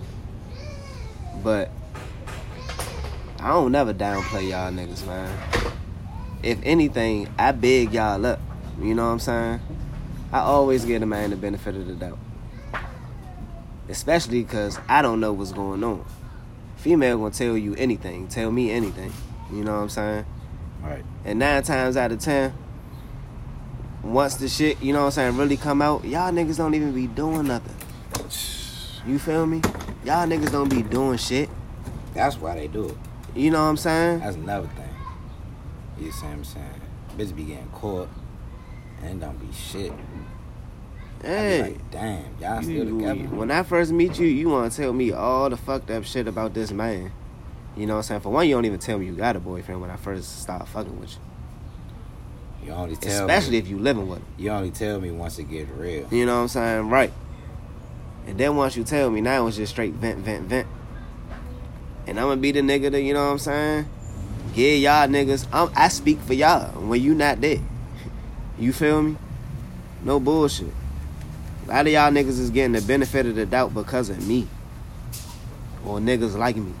But I don't never downplay y'all niggas, man. If anything, I big y'all up. You know what I'm saying? I always give a man the benefit of the doubt. Especially because I don't know what's going on. Female gonna tell you anything, tell me anything. You know what I'm saying? Right. And nine times out of ten, once the shit, you know what I'm saying, really come out, y'all niggas don't even be doing nothing. You feel me? Y'all niggas don't be doing shit. That's why they do it. You know what I'm saying? That's another thing. You see what I'm saying? Bitch be getting caught and don't be shit. Hey. I be like, damn, y'all still You- together? When I first meet you, you want to tell me all the fucked up shit about this man. You know what I'm saying? For one, you don't even tell me you got a boyfriend when I first start fucking with you. You only tell Especially me. if you living with him. You only tell me once it gets real. You know what I'm saying? Right. And then once you tell me, now it's just straight vent, vent, vent. And I'm going to be the nigga that, you know what I'm saying? Give y'all niggas, I'm, I speak for y'all when you not there. You feel me? No bullshit. A lot of y'all niggas is getting the benefit of the doubt because of me. Or niggas like me.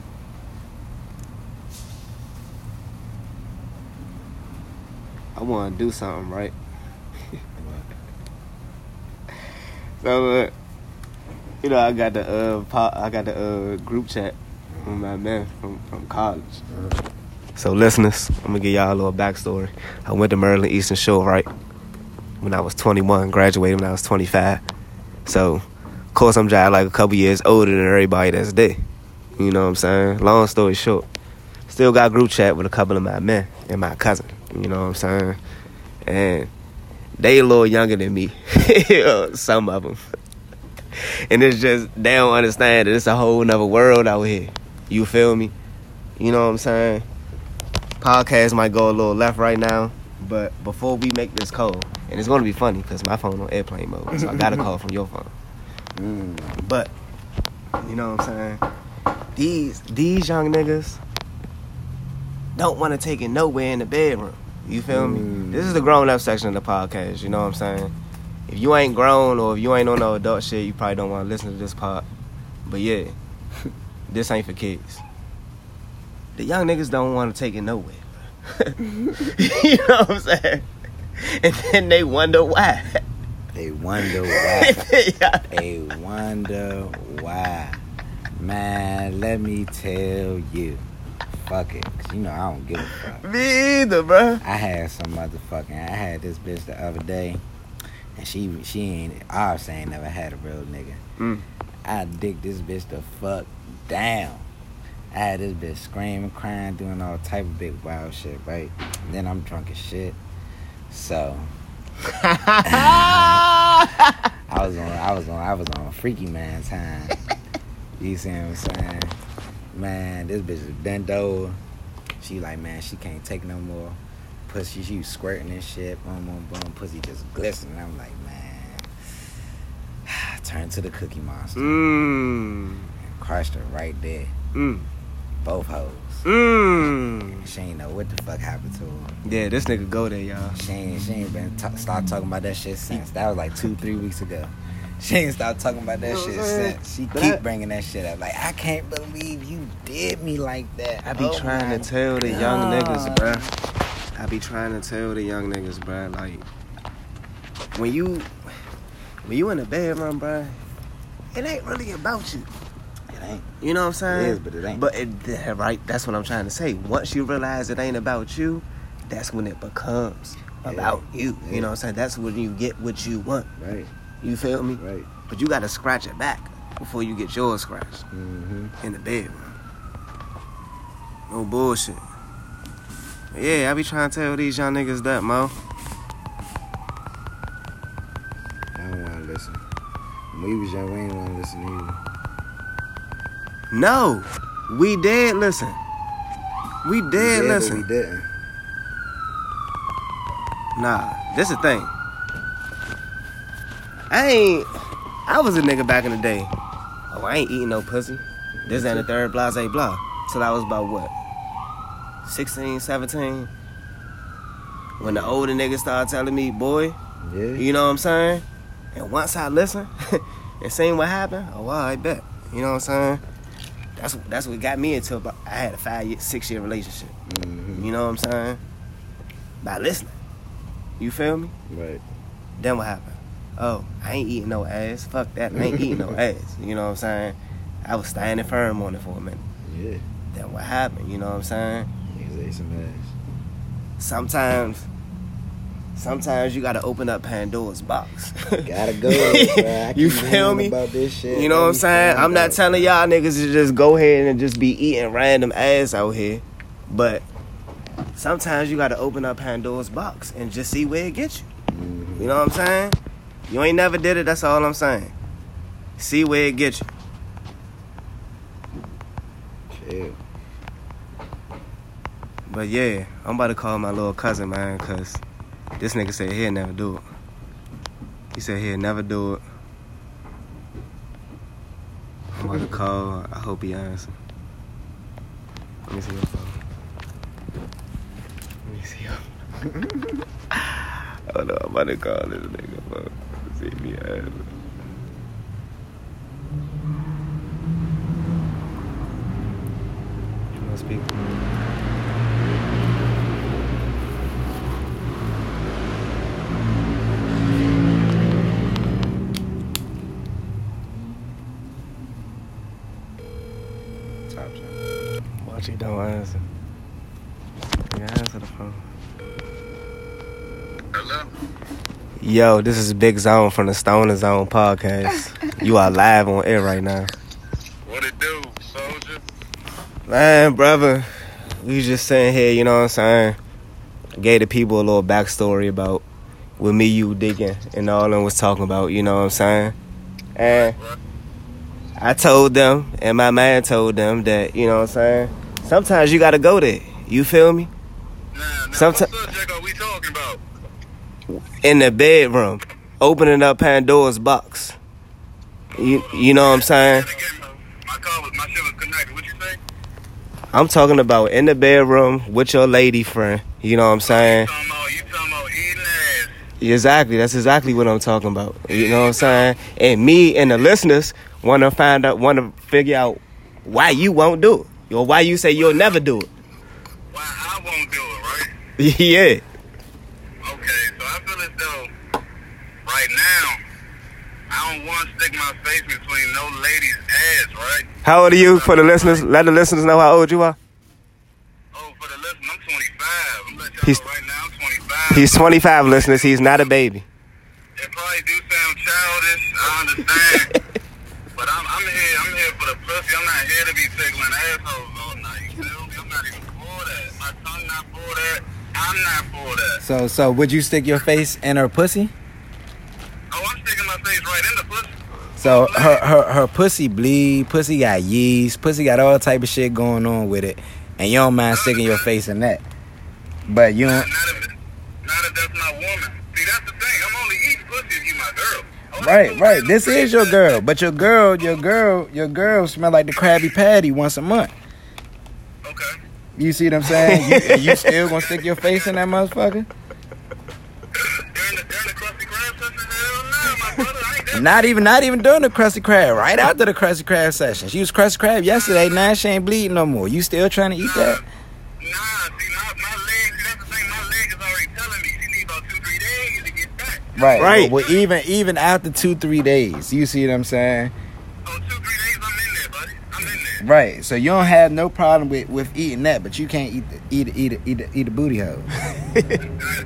I want to do something, right? So, uh, you know, I got the uh, po- I got the uh, group chat with my man from, from college. So, listeners, I'm gonna give y'all a little backstory. I went to Maryland Eastern Shore, right, when I was twenty-one, graduated when I was twenty-five. So, of course, I'm just like a couple years older than everybody that's there. You know what I'm saying? Long story short, still got group chat with a couple of my men and my cousin. You know what I'm saying? And they a little younger than me, some of them. And it's just, they don't understand that it's a whole nother world out here. You feel me? You know what I'm saying? Podcast might go a little left right now, but before we make this call, and it's going to be funny because my phone on airplane mode, so I got a call from your phone. Mm. But, you know what I'm saying? These, these young niggas don't want to take it nowhere in the bedroom. You feel me? Mm. This is the grown-up section of the podcast, you know what I'm saying? If you ain't grown or if you ain't on no adult shit, you probably don't want to listen to this pod. But yeah, this ain't for kids. The young niggas don't want to take it nowhere. You know what I'm saying? And then they wonder why. They wonder why. They wonder why. Man, let me tell you. Fuck it. Cause you know I don't give a fuck. Me either, bro. I had some motherfucking, I had this bitch the other day. And she she ain't, obviously ain't never had a real nigga. Mm. I dick this bitch the fuck down. I had this bitch screaming, crying, doing all type of big wild shit, right? And then I'm drunk as shit. So I was on I was on I was on freaky man time. You see what I'm saying? Man, this bitch is bent over. She like, man, she can't take no more. Pussy, she was squirting and shit. Boom, boom, boom. Pussy just glistening. I'm like, man. Turn to the Cookie Monster. Mmm. Crushed her right there. Mm. Both hoes. Mmm. She ain't know what the fuck happened to her. Yeah, this nigga go there, y'all. She ain't, she ain't been t- start talking about that shit since. That was like two, three weeks ago. She ain't stopped talking about that You know shit what I'm saying? since. She But keep I- bringing that shit up. Like, I can't believe you did me like that. I be Oh trying my to tell the young God. niggas, bruh. I be trying to tell the young niggas, bruh, like, when you, when you in the bedroom, bruh, it ain't really about you. It ain't. You know what I'm saying? It is, but it ain't. But, it, yeah, right, that's what I'm trying to say. Once you realize it ain't about you, that's when it becomes Yeah. about you. Yeah. You know what I'm saying? That's when you get what you want. Right, You feel me? right. But you got to scratch it back before you get yours scratched Mm-hmm. in the bedroom. No bullshit. Yeah, I be trying to tell these young niggas that, Mo. I don't want to listen. When we was young, we ain't want to listen either. No, we did listen. We did, we did listen. But we didn't. Nah, this the thing. I ain't. I was a nigga back in the day. Oh, I ain't eating no pussy. This and the third, blase blah. Till I was about what? sixteen, seventeen. When the older niggas started telling me, boy, Yeah. you know what I'm saying? And once I listen and seen what happened, oh, wow, I bet. You know what I'm saying? That's that's what got me into about. I had a five year, six year relationship. Mm-hmm. You know what I'm saying? By listening. You feel me? Right. Then what happened? Oh, I ain't eating no ass. Fuck that. I ain't eating no ass. You know what I'm saying? I was standing firm on it for a minute. Yeah. Then what happened? You know what I'm saying? Niggas ate some ass. Sometimes, sometimes you gotta open up Pandora's box. Gotta go. Bro. I You keep feel hearing me? About this shit. You know what I'm Every saying? time I'm not about- telling y'all niggas to just go ahead and just be eating random ass out here, but sometimes you gotta open up Pandora's box and just see where it gets you. Mhm. You know what I'm saying? You ain't never did it. That's all I'm saying. See where it gets you. Chill. But yeah, I'm about to call my little cousin, man, cause this nigga said he'll never do it. He said he'll never do it. I'm about to call. I hope he answers. Let me see your phone. Let me see your. Oh no, I'm about to call this nigga, bro. See if he answers. You wanna speak? Top shot. Watch he don't answer. Yeah, answer the phone. Hello? Yo, this is Big Zone from the Stoner Zone podcast. You are live on air right now. What it do, soldier? Man, brother, we just sitting here, you know what I'm saying? Gave the people a little backstory about what me, you, Diggin, and all of them was talking about, you know what I'm saying? And Right. I told them, and my man told them that, you know what I'm saying? Sometimes you gotta go there. You feel me? Now, now Someti- what subject are we talking about? In the bedroom, opening up Pandora's box. You, you know what I'm saying? Again, my call was, my shit was connected. What you say? I'm talking about in the bedroom with your lady friend. You know what I'm saying? You talking about, you talking about eating ass. Exactly. That's exactly what I'm talking about. You know what I'm saying? And me and the listeners want to find out, want to figure out why you won't do it. Or why you say you'll never do it. Why I won't do it, right? Yeah. Okay, so I feel as though right now, I don't want to stick my face between no lady's ass, right? How old are you for the listeners? Let the listeners know how old you are. Oh, for the listen, I'm twenty-five. I'm letting y'all He's- know right now, I'm twenty-five. He's twenty-five, listeners. He's not a baby. It probably do sound childish, I understand. But I'm, I'm here, I'm here for the pussy. I'm not here to be tickling assholes all night. You feel me? I'm not even for that. My tongue not for that. I'm not for that. So, so would you stick your face in her pussy? Oh, I'm sticking my face right in the pussy. So her her her pussy bleed, pussy got yeast, pussy got all type of shit going on with it, and you don't mind sticking your face in that. But you Not, don't. not, if, not if that's my woman. See, that's the thing. I'm only eating pussy if you my girl. All that Right, food right. ain't This no is your crazy girl, shit. but your girl, your girl, your girl smell like the Krabby Patty once a month. Okay. You see what I'm saying? You, you still gonna stick your face in that motherfucker? During the, during the Krusty Krab session, hell no, my brother. I ain't that. Not even, not even during the Krusty Krab. Right after the Krusty Krab session, she was Krusty Krab yesterday. Now she ain't bleeding no more. You still trying to eat that? Nah, see, my, my leg, see, that's the thing. My leg is already telling me she need about two, three days to get back. Right, Right. Well, even even after two, three days, you see what I'm saying? Oh, two, three days, I'm in there, buddy. I'm in there. Right. So you don't have no problem with, with eating that, but you can't eat the, eat eat eat eat, eat a booty hole. Yes, yes.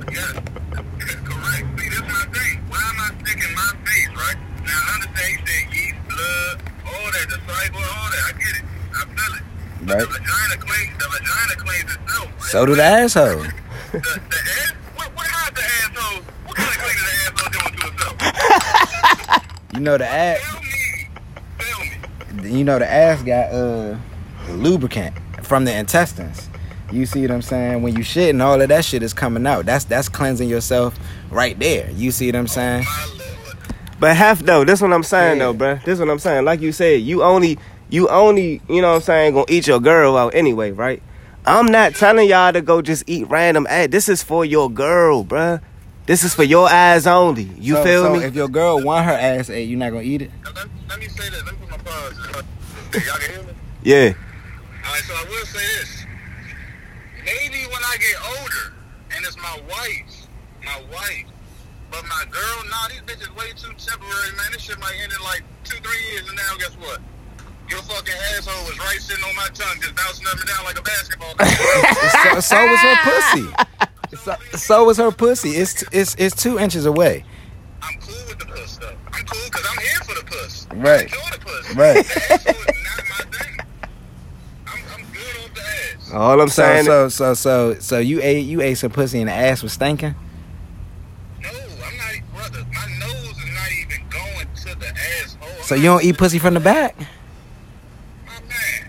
Correct. See, this is my thing. Why am I sticking my face, right? Now, I understand you said yeast, blood, all that, the cycle, all that. I get it. I feel it. Right. The vagina cleans. The vagina cleans itself. So do the asshole. The, the ass. What? What? How's the asshole? What kind of cleaning the asshole doing to itself? You know the ass. Tell me. Tell me. You know the ass got uh lubricant from the intestines. You see what I'm saying? When you shit and all of that shit is coming out. That's that's cleansing yourself right there. You see what I'm saying? But half though, this what I'm saying Yeah. though, bruh. This what I'm saying. Like you said, you only, you only, you know what I'm saying, gonna eat your girl out anyway, right? I'm not telling y'all to go just eat random ass. This is for your girl, bruh. This is for your eyes only. You so, feel so me? if your girl want her ass ate, you not gonna eat it? Let, let me say this. Let me put my pause. Y'all can hear me? Yeah. All right, so I will say this. Maybe when I get older, and it's my wife, my wife, but my girl, nah, these bitches way too temporary, man. This shit might end in like two, three years, and now guess what? Your fucking asshole was right sitting on my tongue, just bouncing up and down like a basketball. so, so was her pussy. So, so was her pussy. It's it's it's two inches away. I'm cool with the puss, though. I'm cool because I'm here for the puss. Right. I enjoy the puss. Right. The asshole is not my thing. I'm, I'm good off the ass. All I'm So saying. so so so so you ate you ate some pussy and the ass was stinking? No, I'm not, brother. My nose is not even going to the asshole. I'm So not- you don't eat pussy from the back? My man.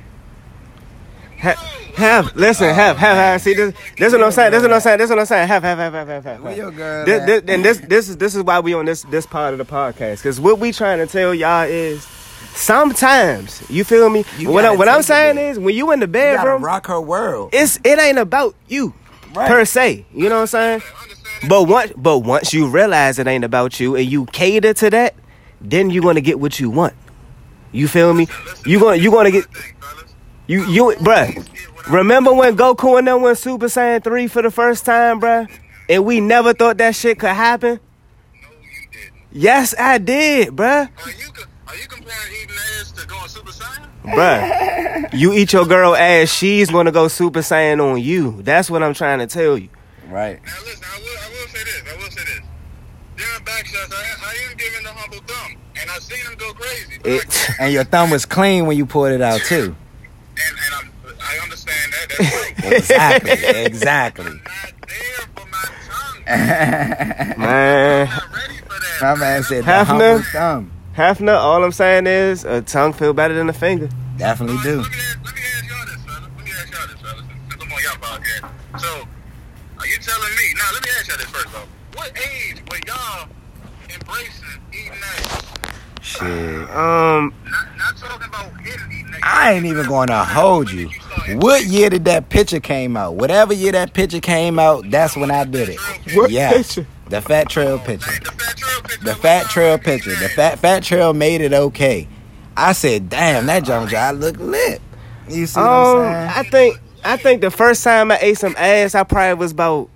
Ha- have listen, have have have. See this. This is what I'm saying. This is what I'm saying. This is what I'm saying. Have have have have have have. Where your girl This, at? this, and this this is this is why we on this this part of the podcast, because what we trying to tell y'all is sometimes you feel me. You What, I, gotta what I'm take it saying there. is when you in the You gotta bedroom, rock her world. it's it ain't about you Right. per se. You know what I'm saying? I understand But once but once you realize it ain't about you and you cater to that, then you're gonna get what you want. You feel me? You gonna you gonna get thing, fellas. you you bruh. Remember when Goku and them went Super Saiyan three for the first time, bruh? And we never thought that shit could happen? No, you didn't. Yes, I did, bruh. Are you, co- are you comparing eating ass to going Super Saiyan? Bruh. You eat your girl ass, she's gonna go Super Saiyan on you. That's what I'm trying to tell you. Right. Now, listen, I will, I will say this. I will say this. During back shots, I, I am giving the humble thumb. And I've seen them go crazy. But It, And your thumb was clean when you pulled it out too. I, and and I'm, I understand that. That's right. Exactly. Exactly. I'm not there for my tongue. I'm man. not ready for that. My man said the Hafner. humble thumb. Hafner, all I'm saying is a tongue feel better than a finger. Definitely do. Let me, ask, let me ask y'all this, fellas. Let me ask y'all this, fellas. Since I'm on y'all podcast. So, are you telling me? Now, let me ask y'all this first off. What age were y'all embracing eating ass? Shit. Um, Not, not talking about hitting eating ass. I ain't even gonna hold you. What year did that picture came out? Whatever year that picture came out, that's when I did it. what Yes. picture? The Fat Trail picture. The fat trail picture. The Fat Trail picture. The Fat Fat Trail made it okay. I said, damn, that junk I look lit. You see what Um, I'm I saying? think I think the first time I ate some ass, I probably was about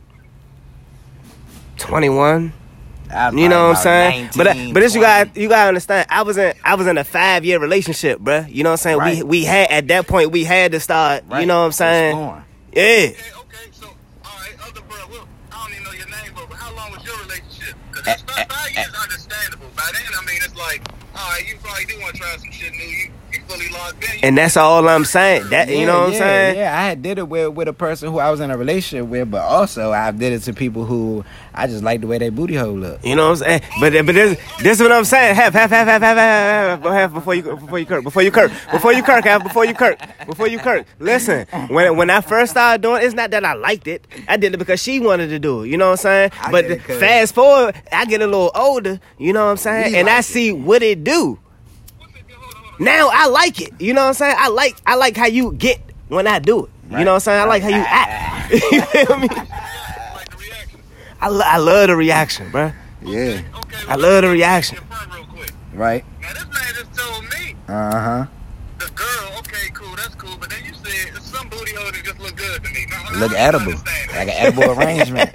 twenty-one. I'm You know what I'm probably saying? about But I, nineteen, but this you twenty. got you gotta understand. I was in I was in a five year relationship, bruh. You know what I'm saying? Right. We we had at that point we had to start. Right. You know what I'm saying? Exploring. Yeah. Okay, okay. So, all right, other bro, well, I don't even know your name, but how long was your relationship? Because Eh, eh, five years is understandable. By then, I mean, it's like, all right, you probably do want to try some shit new. You, you fully locked in. You And that's all I'm saying. That you Yeah, know what I'm yeah, saying? Yeah, I had did it with with a person who I was in a relationship with, but also I did it to people who I just like the way they booty hole look. You know what I'm saying? But but this this is what I'm saying. Have have have have have have have have before you before you kirk before you kirk before you kirk have before you kirk before you kirk. Listen, when when I first started doing it, it's not that I liked it. I did it because she wanted to do it. You know what I'm saying? I But did it 'cause- fast forward, I get a little older. You know what I'm saying? We And I like see what it do. Now I like it. You know what I'm saying? I like I like how you get when I do it. You know what I'm saying? I like how you act. You feel me? like the reaction. I, lo- I love the reaction, bruh. Yeah, Okay, I love the reaction. confirm real quick. right. Now, this man just told me, Uh huh. the girl, okay, cool, that's cool, but then you said some booty hole that just look good to me. Now, I Look don't edible, understand that. like an edible arrangement.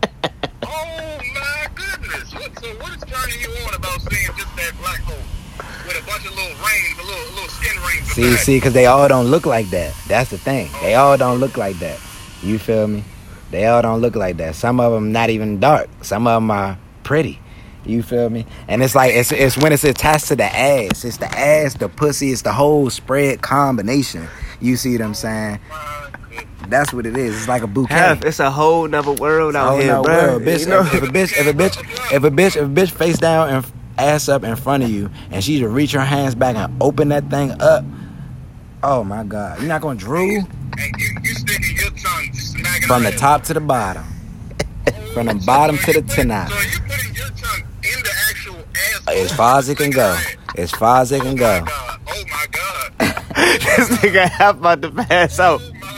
Oh my goodness! What, so what is turning you on about seeing just that black hole with a bunch of little rings, a little, little skin rings? See, beside see, because they all don't look like that. That's the thing. They all don't look like that. You feel me? They all don't look like that. Some of them not even dark. Some of them are pretty. You feel me? And it's like it's it's when it's attached to the ass. It's the ass, the pussy. It's the whole spread combination. You see what I'm saying? That's what it is. It's like a bouquet. Half, it's a whole nother world out Oh, here, no, bro. world. Bitch, You know? if, if a bitch, if a bitch, if a bitch, if a bitch face down and ass up in front of you, and she just reach her hands back and open that thing up, oh my God, you're not gonna drool And you, you sticking your tongue smacking from her the ass. top to the bottom, from the bottom to the tenai, So you putting your tongue in the actual ass. as far as it can go, as far as it can go. Oh my God. This nigga half about to pass out.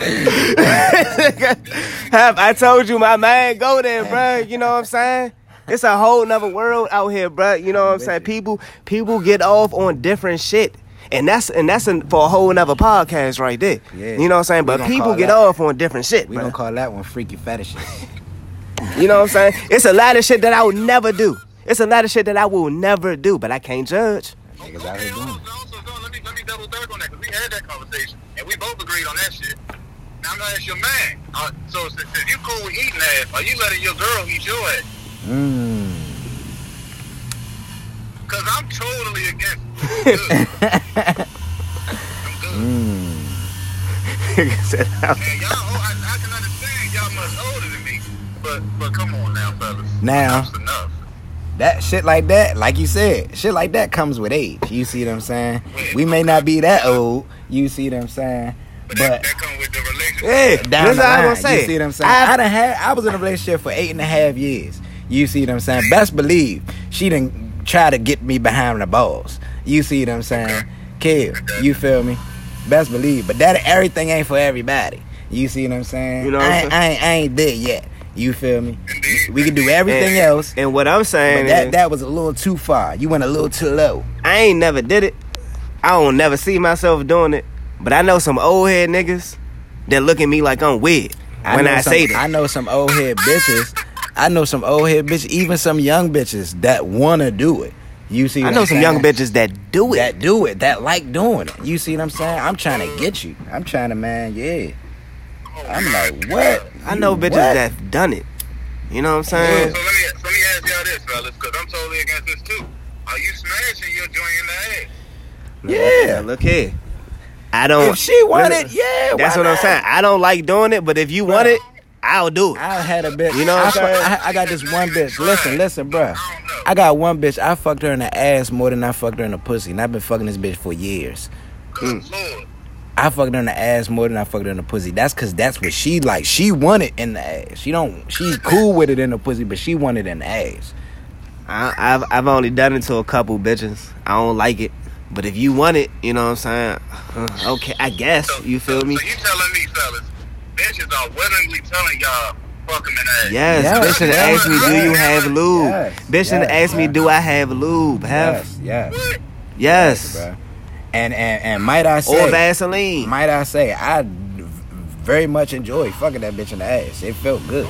Half, I told you, my man, go there, bro. You know what I'm saying? It's a whole nother world out here, bro. You know what I'm saying? People, people get off on different shit. And that's and that's a, for a whole nother podcast right there. Yeah. You know what I'm saying? We But gonna people call get that- off on different shit, We bro. gonna call that one freaky fetishes. You know what I'm saying? It's a lot of shit that I would never do. It's a lot of shit that I will never do, but I can't judge. Niggas out here doing it. Also, also, let me let me double back on that because we had that conversation and we both agreed on that shit. Now I'm gonna ask your man. Uh, so since, since you cool with eating ass, are you letting your girl eat your ass? Mmm. Cause I'm totally against it. I'm good. I'm good. Mmm. Nigga said, And y'all, oh, I, I can understand y'all much older than me, but but come on now, fellas. Now. Enough's enough. That shit like that, like you said, shit like that comes with age. You see what I'm saying? We may not be that old. You see what I'm saying? But, that, But that come with the relationship. yeah, down that's the what I line, was gonna say. you see what I'm saying? I- I, done had, I was in a relationship for eight and a half years. You see what I'm saying? Best believe she didn't try to get me behind the balls. You see what I'm saying? Kid, you feel me? Best believe. But that everything ain't for everybody. You see what I'm saying? You know what I, I'm ain't, I, ain't, I ain't there yet. You feel me? We can do everything and, else. And what I'm saying But that is, that was a little too far. You went a little too low. I ain't never did it. I don't never see myself doing it. But I know some old head niggas that look at me like I'm weird when know I some, say that. I know some old head bitches. I know some old head bitches, even some young bitches that wanna do it. You see what I know I'm some saying? young bitches that do it. that do it, that like doing it. You see what I'm saying? I'm trying to get you. I'm trying to, man, yeah. I'm like, what? I know You bitches what? that done it. You know what I'm So saying? let me so let me ask y'all this, fellas, because I'm totally against this too. Are you smashing your joint in the ass? Yeah. Look here. I don't. If she want listen, it, yeah. That's why what I'm not? saying. I don't like doing it, but if you want it, I'll do it. I had a bitch. You know what I, I'm fu- saying? I, I got this one bitch. Listen, listen, bruh. I don't know. I got one bitch. I fucked her in the ass more than I fucked her in the pussy. And I've been fucking this bitch for years. Good Mm. Lord. I fucked her in the ass more than I fucked her in the pussy. That's cause that's what she like. She want it in the ass. She don't. She's cool with it in the pussy, but she want it in the ass. I, I've I've only done it to a couple bitches. I don't like it, but if you want it, you know what I'm saying? Uh, okay, I guess. So, You feel so, me? So you telling me, fellas, bitches are willingly telling y'all fuck them in the ass? Yes, Yes, bitch done yes, ask me, do you yes, have lube? yes, Bitch done yes, ask me, yes. do I have lube? Have Yes, yes, What? yes, bruh. And and and might I or say, Vaseline. might I say, I very much enjoy fucking that bitch in the ass. It felt good.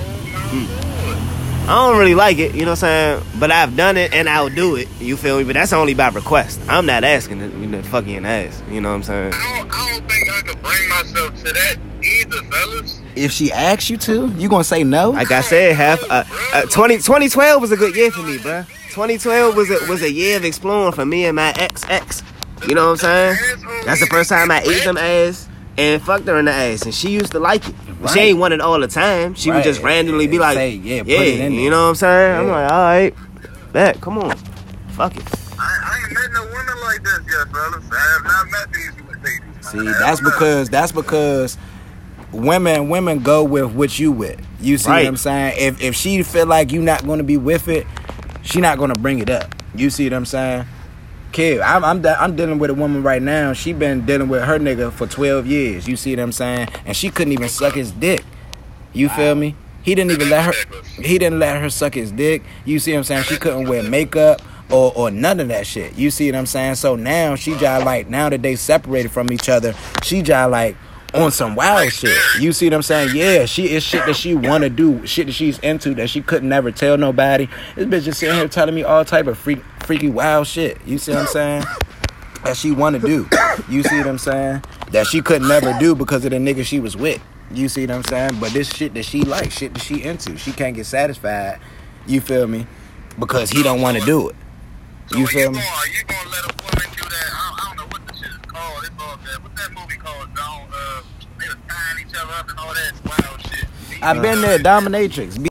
I don't really like it, you know what I'm saying? But I've done it and I'll do it. You feel me? But that's only by request. I'm not asking to, you know, fuck you in the ass. You know what I'm saying? I don't, I don't think I could bring myself to that either, fellas. If she asks you to, you gonna say no? Like I said, half uh, uh, twenty, twenty twelve was a good year for me, bruh. twenty twelve was a, was a year of exploring for me and my ex-ex. You know what I'm saying? That's the first time I ate them ass and fucked her in the ass, and she used to like it. But she Right. ain't want it all the time. She would Right. just randomly be like, Say, yeah, put yeah, it in there. you know what I'm saying? I'm Yeah. like, all right, bet, come on, fuck it. I, I ain't met no women like this yet, fellas. I have not met these ladies. See, I that's have not. because that's because women women go with what you with. You see Right. what I'm saying? If if she feel like you not gonna be with it, she not gonna bring it up. You see what I'm saying? Kid, I'm I'm de- I'm dealing with a woman right now. She been dealing with her nigga for twelve years. You see what I'm saying? And she couldn't even suck his dick. You feel me? He didn't even let her. He didn't let her suck his dick. You see what I'm saying? She couldn't wear makeup or or none of that shit. You see what I'm saying? So now she just like now that they separated from each other, she just like on some wild shit. You see what I'm saying? Yeah, she is shit that she wanna do, shit that she's into that she couldn't never tell nobody. This bitch just sitting here telling me all type of freak, freaky wild shit. You see what I'm saying? That she wanna do. You see what I'm saying? That she could never do because of the nigga she was with. You see what I'm saying? But this shit that she like, shit that she into, she can't get satisfied. You feel me? Because he don't want to do it. So You are feel you me? Gonna, are you gonna let a woman do that? I don't, I don't know what the shit is called. It's all that. What's that movie called? Don't, uh, I've been there, dominatrix.